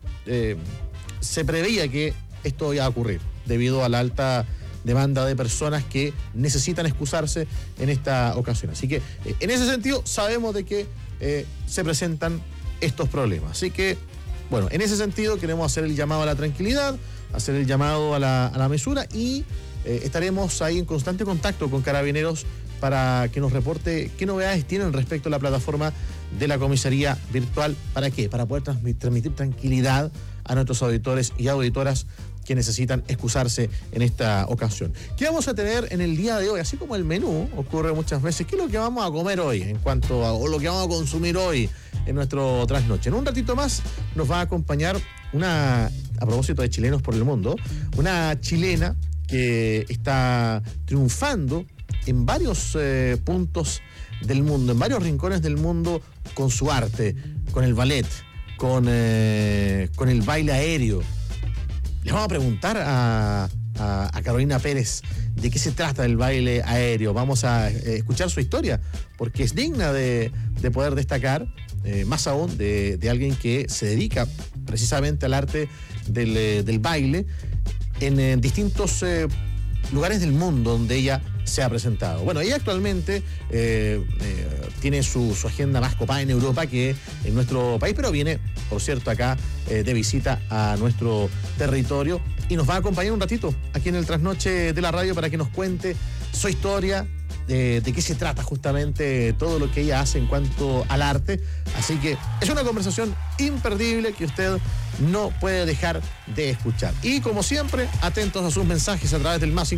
se preveía que esto iba a ocurrir debido a la alta demanda de personas que necesitan excusarse en esta ocasión. Así que en ese sentido sabemos de que se presentan estos problemas. Así que, bueno, en ese sentido queremos hacer el llamado a la tranquilidad, hacer el llamado a la mesura y estaremos ahí en constante contacto con Carabineros para que nos reporte qué novedades tienen respecto a la plataforma de la comisaría virtual. ¿Para qué? Para poder transmitir tranquilidad a nuestros auditores y auditoras que necesitan excusarse en esta ocasión. ¿Qué vamos a tener en el día de hoy? Así como el menú ocurre muchas veces, ¿qué es lo que vamos a comer hoy en cuanto a, o lo que vamos a consumir hoy en nuestro trasnoche? En un ratito más nos va a acompañar a propósito de chilenos por el mundo, una chilena que está triunfando en varios puntos del mundo, en varios rincones del mundo, con su arte, con el ballet, con el baile aéreo. Les vamos a preguntar a Carolina Pérez de qué se trata el baile aéreo. Vamos a escuchar su historia, porque es digna de poder destacar, más aún de alguien que se dedica precisamente al arte del baile en distintos lugares del mundo donde ella se ha presentado. Bueno, ella actualmente tiene su agenda más copada en Europa que en nuestro país, pero viene, por cierto, acá de visita a nuestro territorio y nos va a acompañar un ratito aquí en el Trasnoche de la radio para que nos cuente su historia, de qué se trata justamente todo lo que ella hace en cuanto al arte. Así que es una conversación imperdible que usted no puede dejar de escuchar. Y como siempre, atentos a sus mensajes a través del más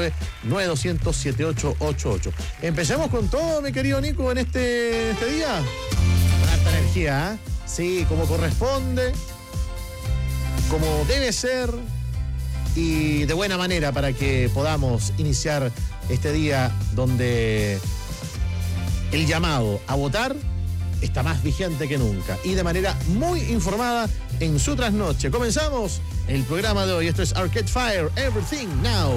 569-9200-7888. Empecemos con todo, mi querido Nico, en este día. Con alta energía, ¿eh? Sí, como corresponde, como debe ser y de buena manera para que podamos iniciar este día donde el llamado a votar está más vigente que nunca y de manera muy informada en su trasnoche. Comenzamos el programa de hoy. Esto es Arcade Fire, Everything Now.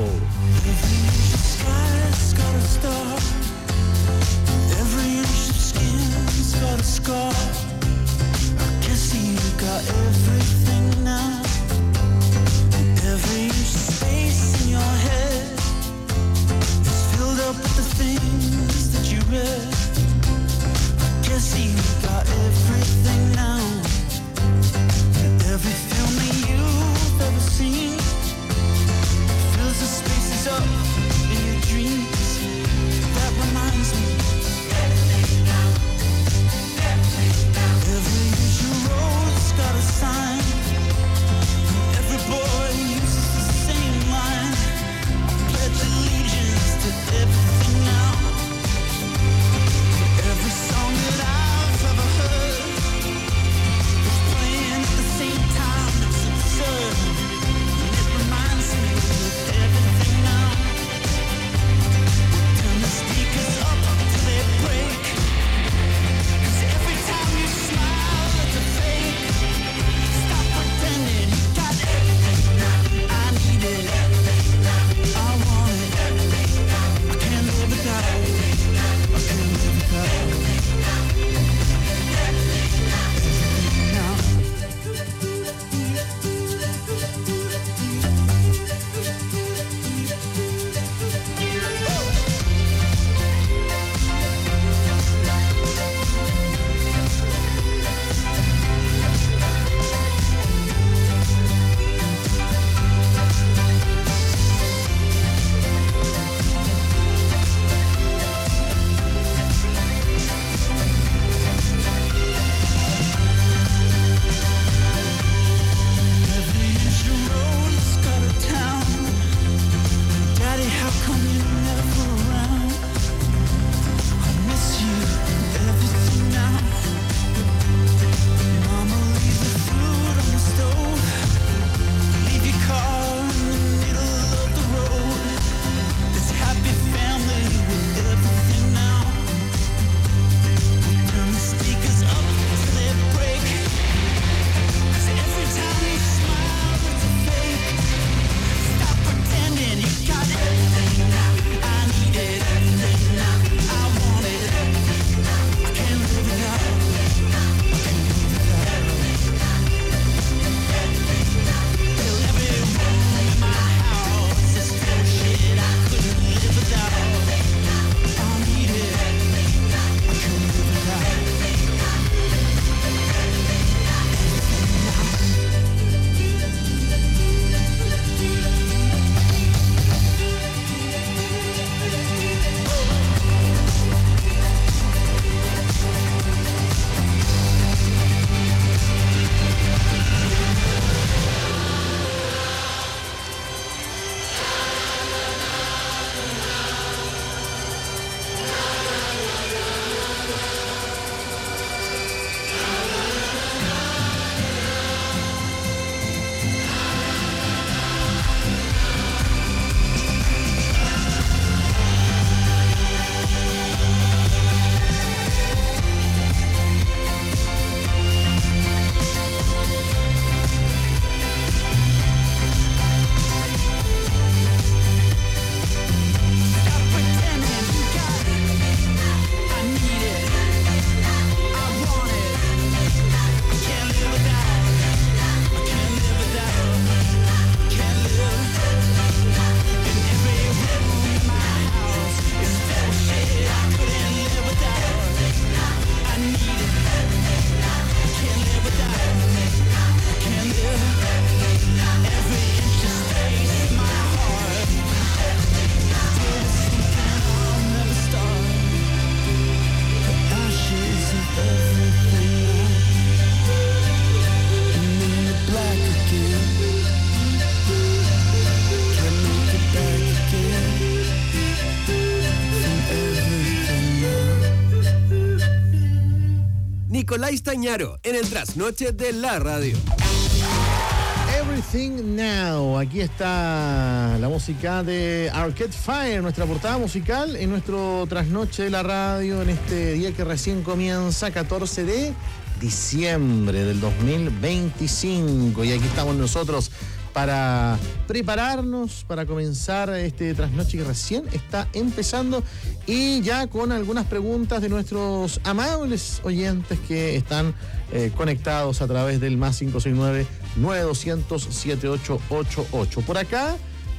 Every inch of space in your head is filled up with the things that you read. I guess you got everything now. Every film that you've ever seen fills the spaces up in your dreams. That reminds me. Everything now. Everything now. Every usual road's got a sign. Every boy uses the same line. Pledge allegiance to everything now. Every song that I've ever heard is playing at the same time. It's absurd, and it reminds me of everything now. Turn the speakers up till they break. 'Cause every time you smile, it's a fake. Stop pretending you got everything now. I need it. I want it. I can't live without it. I can't live without it. Everything now. Every inch of road's got a town. Daddy, how come you're never around? I miss you and everything now. Mama, leave the food on the stove. Leave your car in the middle of the road. This happy family with everything now. Turn the speakers up till they break. 'Cause every time you smile, it's a fake. Stop pretending you got everything now. I need it. Everything now. I want it. I can't live without it. I can't live without it. Till every room in my house is full of shit I couldn't live without. I need it. I can't live without it. Stop pretending you got it. I need it. I want it. I can't live without it. I can't live without it. Can't live. In every room in my house is full of shit I couldn't live without. I need it. I can't live without it. I can't live. Every inch of space in my heart. Filled with something I'll never start. The ashes of everything and then the black again. Can't make it back again from everything now. Nicolás Tañaro en el trasnoche de la radio. Everything Now. Aquí está la música de Arcade Fire, nuestra portada musical en nuestro trasnoche de la radio en este día que recién comienza, 14 de diciembre del 2025. Y aquí estamos nosotros para prepararnos, para comenzar este trasnoche que recién está empezando y ya con algunas preguntas de nuestros amables oyentes que están conectados a través del más 569-9200-7888. Por acá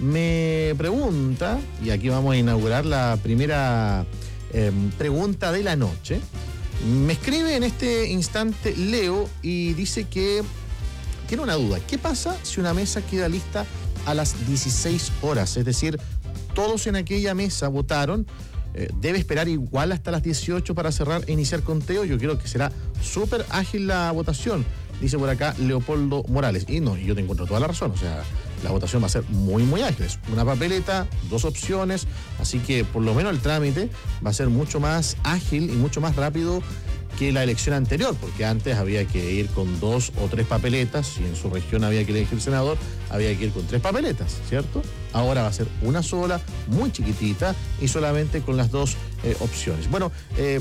me pregunta, y aquí vamos a inaugurar la primera pregunta de la noche. Me escribe en este instante Leo y dice que tiene una duda. ¿Qué pasa si una mesa queda lista a las 16 horas? Es decir, todos en aquella mesa votaron. ¿Debe esperar igual hasta las 18 para cerrar e iniciar conteo? Yo creo que será súper ágil la votación, dice por acá Leopoldo Morales. Y no, yo te encuentro toda la razón. O sea, la votación va a ser muy, muy ágil. Es una papeleta, 2 opciones. Así que por lo menos el trámite va a ser mucho más ágil y mucho más rápido que la elección anterior, porque antes había que ir con 2 o 3 papeletas, y en su región había que elegir senador, había que ir con 3 papeletas, ¿cierto? Ahora va a ser una sola, muy chiquitita, y solamente con las 2 opciones. Bueno,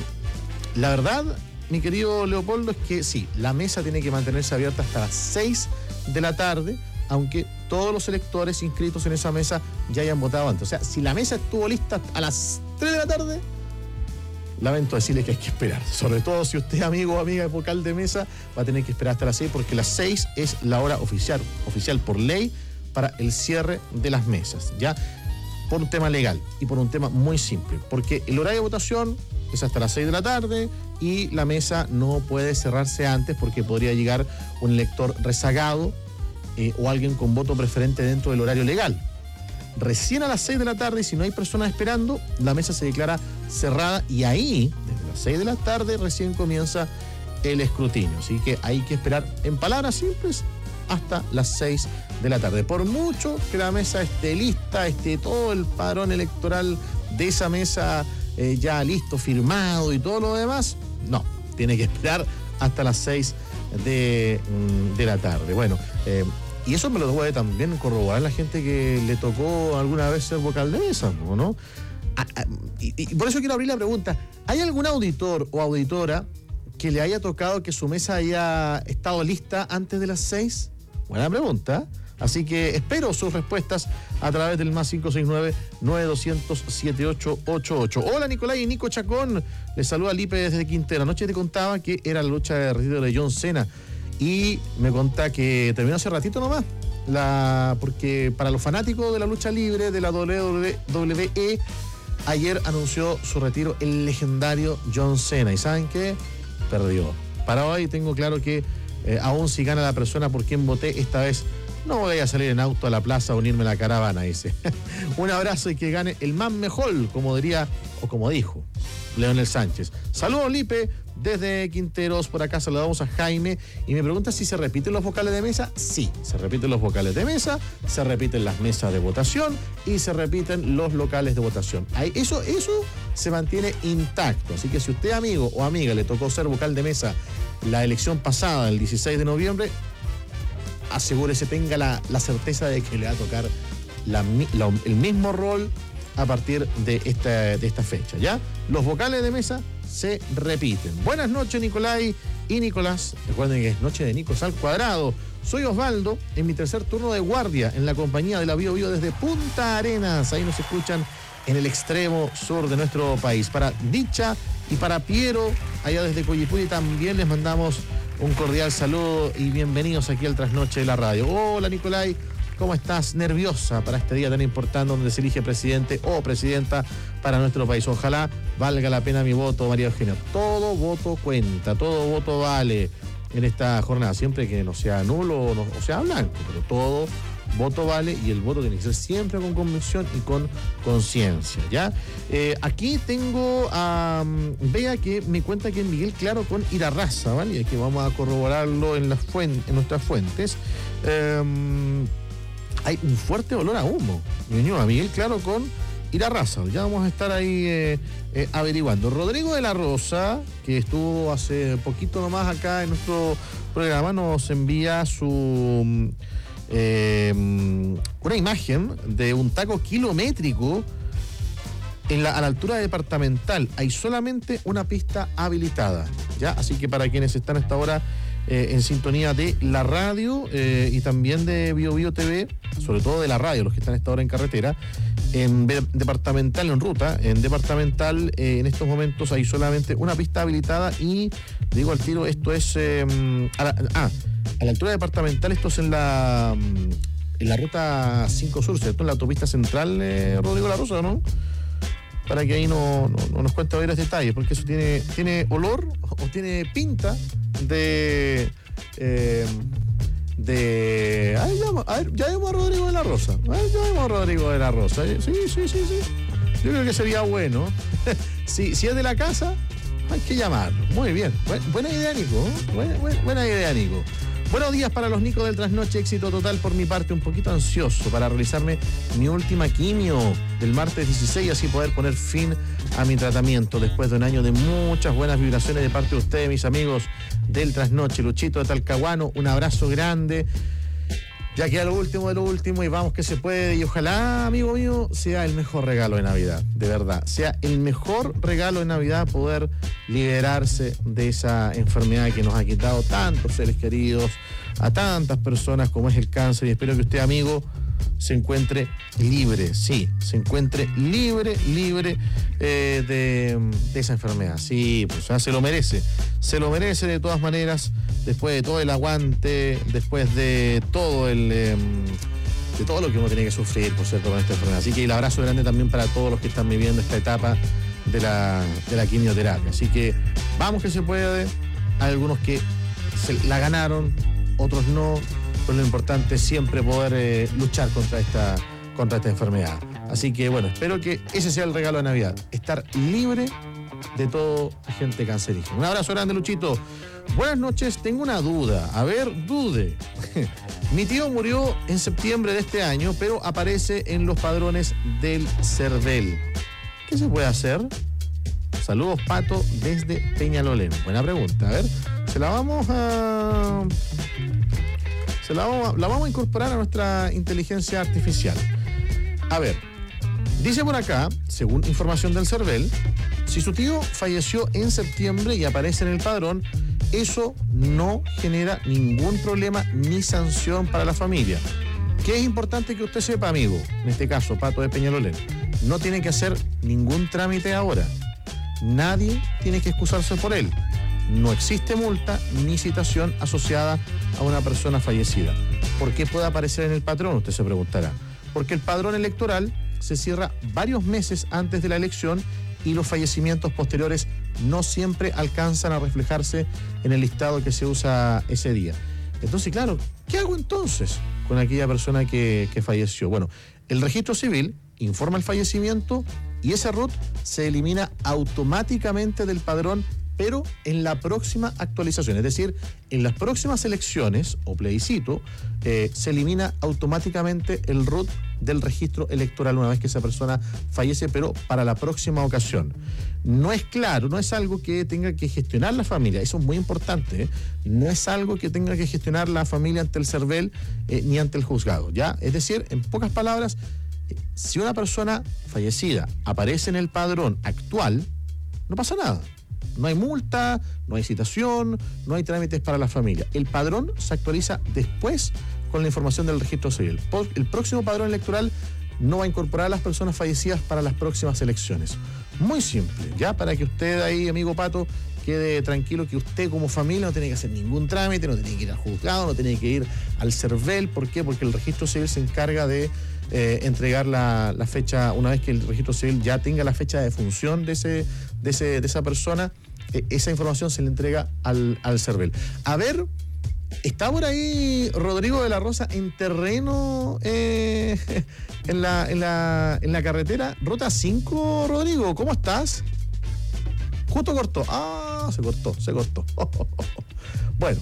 la verdad, mi querido Leopoldo, es que sí, la mesa tiene que mantenerse abierta hasta las 6 de la tarde, aunque todos los electores inscritos en esa mesa ya hayan votado antes. O sea, si la mesa estuvo lista a las 3 de la tarde, lamento decirle que hay que esperar. Sobre todo si usted es amigo o amiga de vocal de mesa, va a tener que esperar hasta las 6, porque las 6 es la hora oficial por ley para el cierre de las mesas, ¿ya? Por un tema legal y por un tema muy simple, porque el horario de votación es hasta las 6 de la tarde y la mesa no puede cerrarse antes porque podría llegar un elector rezagado o alguien con voto preferente dentro del horario legal. Recién a las 6 de la tarde, y si no hay personas esperando, la mesa se declara cerrada y ahí, desde las 6 de la tarde, recién comienza el escrutinio. Así que hay que esperar, en palabras simples, hasta las 6 de la tarde. Por mucho que la mesa esté lista, esté todo el padrón electoral de esa mesa ya listo, firmado y todo lo demás, no, tiene que esperar hasta las 6 de la tarde. Bueno, y eso me lo puede también corroborar la gente que le tocó alguna vez ser vocal de mesa, ¿no? Y por eso quiero abrir la pregunta. ¿Hay algún auditor o auditora que le haya tocado que su mesa haya estado lista antes de las 6? Buena pregunta. Así que espero sus respuestas a través del más 569-9200-7888. Hola Nicolás y Nico Chacón. Les saluda Lipe desde Quintero. Anoche te contaba que era la lucha de retiro de John Cena. Y me contá que terminó hace ratito nomás, porque para los fanáticos de la lucha libre de la WWE, ayer anunció su retiro el legendario John Cena. ¿Y saben qué? Perdió. Para hoy tengo claro que aún si gana la persona por quien voté, esta vez no voy a salir en auto a la plaza a unirme a la caravana, dice. Un abrazo y que gane el más mejor, como diría, o como dijo Leonel Sánchez. Saludos, Lipe, desde Quinteros. Por acá saludamos a Jaime y me pregunta si se repiten los vocales de mesa. Sí, se repiten los vocales de mesa, se repiten las mesas de votación y se repiten los locales de votación. Eso se mantiene intacto. Así que si usted, amigo o amiga, le tocó ser vocal de mesa la elección pasada, el 16 de noviembre, asegúrese, tenga la certeza de que le va a tocar el mismo rol a partir de esta fecha, ¿ya? Los vocales de mesa se repiten. Buenas noches, Nicolai y Nicolás. Recuerden que es noche de Nicos al cuadrado. Soy Osvaldo, en mi tercer turno de guardia en la compañía de la Bio Bio desde Punta Arenas. Ahí nos escuchan en el extremo sur de nuestro país. Para Dicha y para Piero, allá desde Coyipulli, también les mandamos un cordial saludo y bienvenidos aquí al Trasnoche de la Radio. Hola, Nicolai. ¿Cómo estás? Nerviosa para este día tan importante donde se elige presidente o presidenta para nuestro país. Ojalá valga la pena mi voto, María Eugenia. Todo voto cuenta, todo voto vale en esta jornada, siempre que no sea nulo o sea blanco, pero todo voto vale y el voto tiene que ser siempre con convicción y con conciencia, ¿ya? Aquí tengo a Bea que me cuenta que es Miguel Claro con Irarráza, ¿vale? Y aquí vamos a corroborarlo en nuestras fuentes. Hay un fuerte olor a humo. A Miguel Claro con Irarráza. Ya vamos a estar ahí averiguando. Rodrigo de la Rosa, que estuvo hace poquito nomás acá en nuestro programa, nos envía su una imagen de un taco kilométrico a la altura departamental. Hay solamente una pista habilitada, ¿ya? Así que para quienes están hasta ahora en sintonía de la radio y también de Bio Bio TV, sobre todo de la radio, los que están hasta ahora en carretera, en departamental, en ruta, en departamental, en estos momentos hay solamente una pista habilitada y, digo al tiro, esto es a la altura departamental, esto es en la ruta 5 Sur, ¿cierto? En la autopista central, Rodrigo La Rosa, ¿no? Para que ahí no nos cuente varios detalles, porque eso tiene olor o tiene pinta de ya vemos a Rodrigo de la Rosa. Sí. Yo creo que sería bueno. Si es de la casa, hay que llamarlo. Muy bien. Buena idea, Nico. Buena idea, Nico. Buenos días para los Nicos del Trasnoche, éxito total por mi parte, un poquito ansioso para realizarme mi última quimio del martes 16 y así poder poner fin a mi tratamiento después de un año de muchas buenas vibraciones de parte de ustedes, mis amigos del Trasnoche. Luchito de Talcahuano, un abrazo grande. Ya queda lo último de lo último y vamos que se puede y ojalá, amigo mío, sea el mejor regalo de Navidad, de verdad, sea el mejor regalo de Navidad poder liberarse de esa enfermedad que nos ha quitado tantos seres queridos, a tantas personas como es el cáncer, y espero que usted, amigo, se encuentre libre, sí, se encuentre libre de esa enfermedad. Sí, pues se lo merece de todas maneras, después de todo el aguante, después de todo de todo lo que uno tiene que sufrir, por cierto, con esta enfermedad. Así que el abrazo grande también para todos los que están viviendo esta etapa de la quimioterapia. Así que vamos que se puede. Hay algunos que se la ganaron, otros no. Pero lo importante es siempre poder luchar contra esta enfermedad. Así que bueno, espero que ese sea el regalo de Navidad, estar libre de todo agente cancerígeno. Un abrazo grande, Luchito. Buenas noches, tengo una duda. A ver, dude. Mi tío murió en septiembre de este año, pero aparece en los padrones del CERVEL. ¿Qué se puede hacer? Saludos, Pato, desde Peñalolén. Buena pregunta. A ver, la vamos a incorporar a nuestra inteligencia artificial. A ver, dice por acá, según información del CERVEL, si su tío falleció en septiembre y aparece en el padrón, eso no genera ningún problema ni sanción para la familia. ¿Qué es importante que usted sepa, amigo? En este caso, Pato de Peñalolén, no tiene que hacer ningún trámite ahora. Nadie tiene que excusarse por él. No existe multa ni citación asociada a una persona fallecida. ¿Por qué puede aparecer en el padrón? Usted se preguntará. Porque el padrón electoral se cierra varios meses antes de la elección y los fallecimientos posteriores no siempre alcanzan a reflejarse en el listado que se usa ese día. Entonces, claro, ¿qué hago entonces con aquella persona que falleció? Bueno, el registro civil informa el fallecimiento y ese RUT se elimina automáticamente del padrón, pero en la próxima actualización, es decir, en las próximas elecciones o plebiscito, se elimina automáticamente el RUT del registro electoral una vez que esa persona fallece, pero para la próxima ocasión. No es claro, no es algo que tenga que gestionar la familia, eso es muy importante, ¿eh? No es algo que tenga que gestionar la familia ante el CERVEL ni ante el juzgado, ¿ya? Es decir, en pocas palabras, si una persona fallecida aparece en el padrón actual, no pasa nada. No hay multa, no hay citación, no hay trámites para la familia. El padrón se actualiza después con la información del registro civil. El próximo padrón electoral no va a incorporar a las personas fallecidas para las próximas elecciones. Muy simple, ya para que usted ahí, amigo Pato, quede tranquilo que usted como familia no tiene que hacer ningún trámite, no tiene que ir al juzgado, no tiene que ir al CERVEL. ¿Por qué? Porque el registro civil se encarga de entregar la fecha, una vez que el registro civil ya tenga la fecha de defunción de esa persona, esa información se le entrega al CERVEL. A ver, ¿está por ahí Rodrigo de la Rosa en terreno en la carretera? Ruta 5, Rodrigo, ¿cómo estás? Justo cortó. Ah, se cortó. Bueno.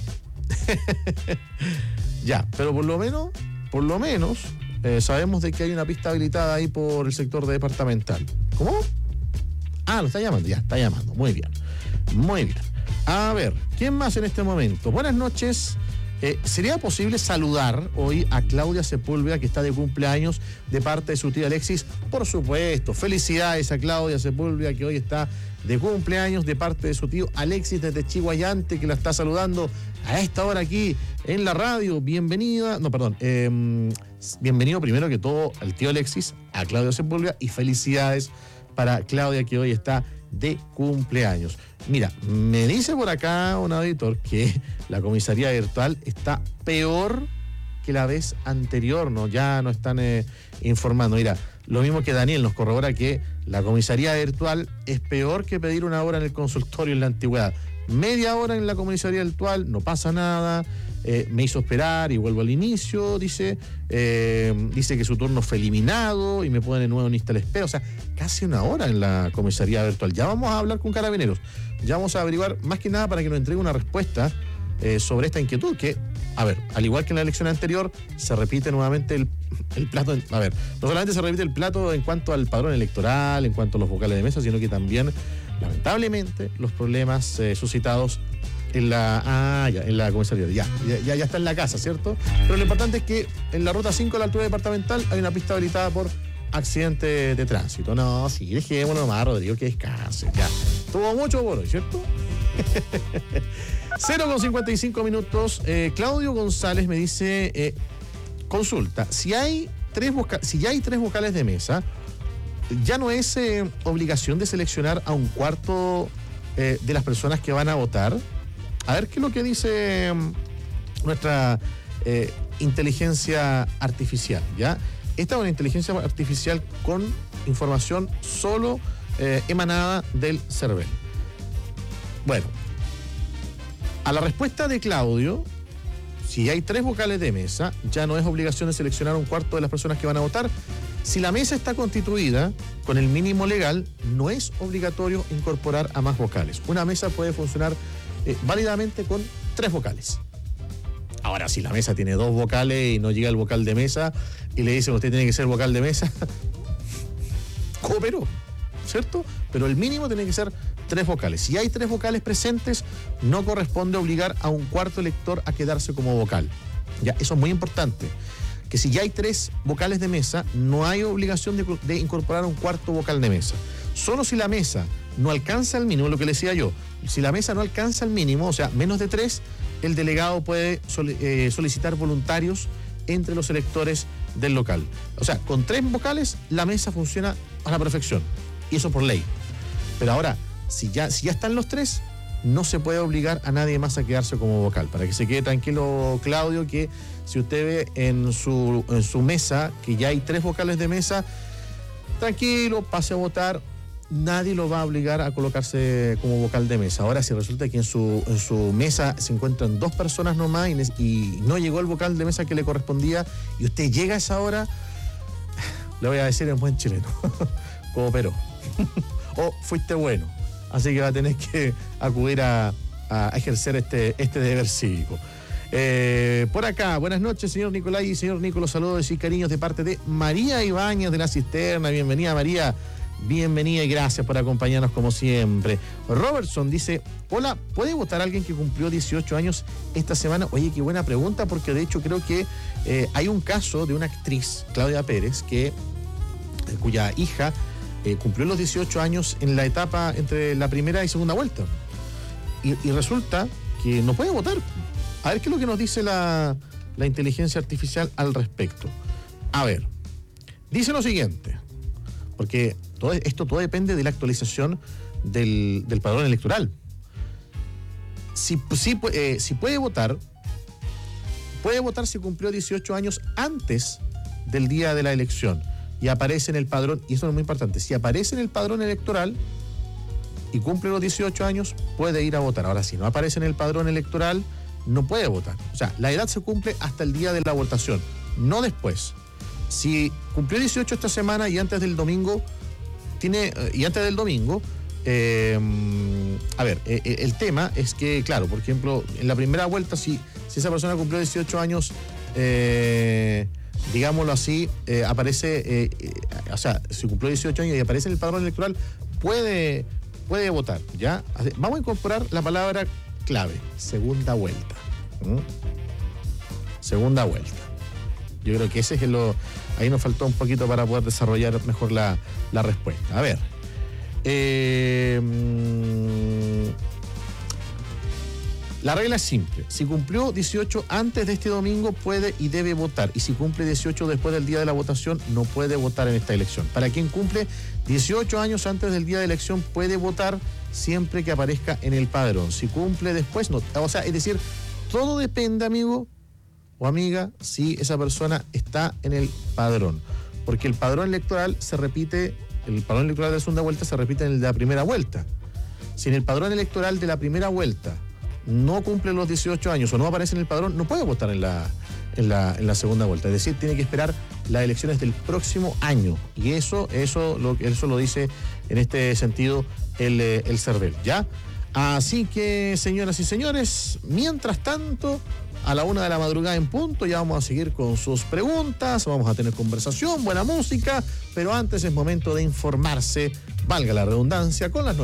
Ya, pero por lo menos sabemos de que hay una pista habilitada ahí por el sector de departamental. ¿Cómo? Ah, lo está llamando, ya, está llamando. Muy bien. A ver, ¿quién más en este momento? Buenas noches. ¿Sería posible saludar hoy a Claudia Sepúlveda, que está de cumpleaños, de parte de su tía Alexis? Por supuesto, felicidades a Claudia Sepúlveda, que hoy está de cumpleaños, de parte de su tío Alexis desde Chihuayante, que la está saludando a esta hora aquí en la radio. Bienvenida, bienvenido primero que todo al tío Alexis, a Claudia Sepúlveda, y felicidades para Claudia, que hoy está de cumpleaños. Mira, me dice por acá un auditor que la comisaría virtual está peor que la vez anterior, ¿no? Ya nos están informando. Mira, lo mismo que Daniel nos corrobora que la comisaría virtual es peor que pedir una hora en el consultorio en la antigüedad. Media hora en la comisaría virtual, no pasa nada, me hizo esperar y vuelvo al inicio, dice que su turno fue eliminado y me pone de nuevo en lista de espera. O sea, casi una hora en la comisaría virtual. Ya vamos a hablar con Carabineros, ya vamos a averiguar más que nada para que nos entregue una respuesta sobre esta inquietud, que, a ver, al igual que en la elección anterior, se repite nuevamente el plato. A ver, no solamente se repite el plato en cuanto al padrón electoral, en cuanto a los vocales de mesa, sino que también, lamentablemente, los problemas suscitados en la comisaría. Ya está en la casa, ¿cierto? Pero lo importante es que en la ruta 5 de la altura departamental hay una pista habilitada por accidente de tránsito. No, sí, dejémoslo nomás, Rodrigo, que descanse. Ya, tuvo mucho por hoy, ¿cierto? 0:55 minutos. Claudio González me dice, consulta, si ya hay tres vocales de mesa, ya no es obligación de seleccionar a un cuarto de las personas que van a votar. A ver qué es lo que dice nuestra inteligencia artificial, ¿ya? Esta es una inteligencia artificial con información solo emanada del CERVEL. Bueno, a la respuesta de Claudio, si hay 3 vocales de mesa, ya no es obligación de seleccionar un cuarto de las personas que van a votar. Si la mesa está constituida con el mínimo legal, no es obligatorio incorporar a más vocales. Una mesa puede funcionar válidamente con 3 vocales. Ahora, si la mesa tiene 2 vocales y no llega el vocal de mesa y le dicen usted tiene que ser vocal de mesa, cooperó, ¿cierto? Pero el mínimo tiene que ser 3 vocales. Si hay 3 vocales presentes, no corresponde obligar a un cuarto elector a quedarse como vocal. Ya, eso es muy importante. Que si ya hay 3 vocales de mesa, no hay obligación de incorporar un cuarto vocal de mesa. Solo si la mesa no alcanza el mínimo, lo que le decía yo, si la mesa no alcanza el mínimo, o sea, menos de 3, el delegado puede solicitar voluntarios entre los electores del local. O sea, con 3 vocales, la mesa funciona a la perfección. Y eso por ley. Pero ahora, si ya están los 3, no se puede obligar a nadie más a quedarse como vocal. Para que se quede tranquilo, Claudio, que si usted ve en su mesa que ya hay 3 vocales de mesa, tranquilo, pase a votar. Nadie lo va a obligar a colocarse como vocal de mesa. Ahora, si resulta que en su mesa se encuentran 2 personas nomás y no llegó el vocal de mesa que le correspondía y usted llega a esa hora, le voy a decir en buen chileno, cooperó. O fuiste bueno. Así que va a tener que acudir a ejercer este deber cívico. Por acá, buenas noches, señor Nicolai y señor Nicolás, saludos y cariños de parte de María Ibáñez de la Cisterna. Bienvenida, María. Bienvenida y gracias por acompañarnos como siempre. Robertson dice, hola, ¿puede votar alguien que cumplió 18 años esta semana? Oye, qué buena pregunta, porque de hecho creo que hay un caso de una actriz, Claudia Pérez, cuya hija cumplió los 18 años en la etapa entre la primera y segunda vuelta. Y resulta que no puede votar. A ver qué es lo que nos dice la inteligencia artificial al respecto. A ver, dice lo siguiente, porque todo depende de la actualización del padrón electoral. Si puede votar si cumplió 18 años antes del día de la elección y aparece en el padrón, y eso es muy importante, si aparece en el padrón electoral y cumple los 18 años, puede ir a votar. Ahora, si no aparece en el padrón electoral, no puede votar. O sea, la edad se cumple hasta el día de la votación, no después. Si cumplió 18 esta semana y antes del domingo, el tema es que, claro, por ejemplo, en la primera vuelta, si esa persona cumplió 18 años, digámoslo así, aparece, o sea, si cumplió 18 años y aparece en el padrón electoral, puede votar, ¿ya? Vamos a incorporar la palabra clave, segunda vuelta. segunda vuelta. Yo creo que ese es ahí nos faltó un poquito para poder desarrollar mejor la respuesta. A ver. La regla es simple. Si cumplió 18 antes de este domingo, puede y debe votar. Y si cumple 18 después del día de la votación, no puede votar en esta elección. Para quien cumple 18 años antes del día de elección, puede votar siempre que aparezca en el padrón. Si cumple después, no. O sea, es decir, todo depende, amigo o amiga, si esa persona está en el padrón. Porque el padrón electoral se repite, el padrón electoral de la segunda vuelta se repite en el de la primera vuelta. Si en el padrón electoral de la primera vuelta no cumple los 18 años o no aparece en el padrón, no puede votar en la segunda vuelta. Es decir, tiene que esperar las elecciones del próximo año. Y eso lo dice en este sentido el CERVEL, ¿ya? Así que, señoras y señores, mientras tanto, a la 1 de la madrugada en punto, ya vamos a seguir con sus preguntas, vamos a tener conversación, buena música, pero antes es momento de informarse, valga la redundancia, con las noticias.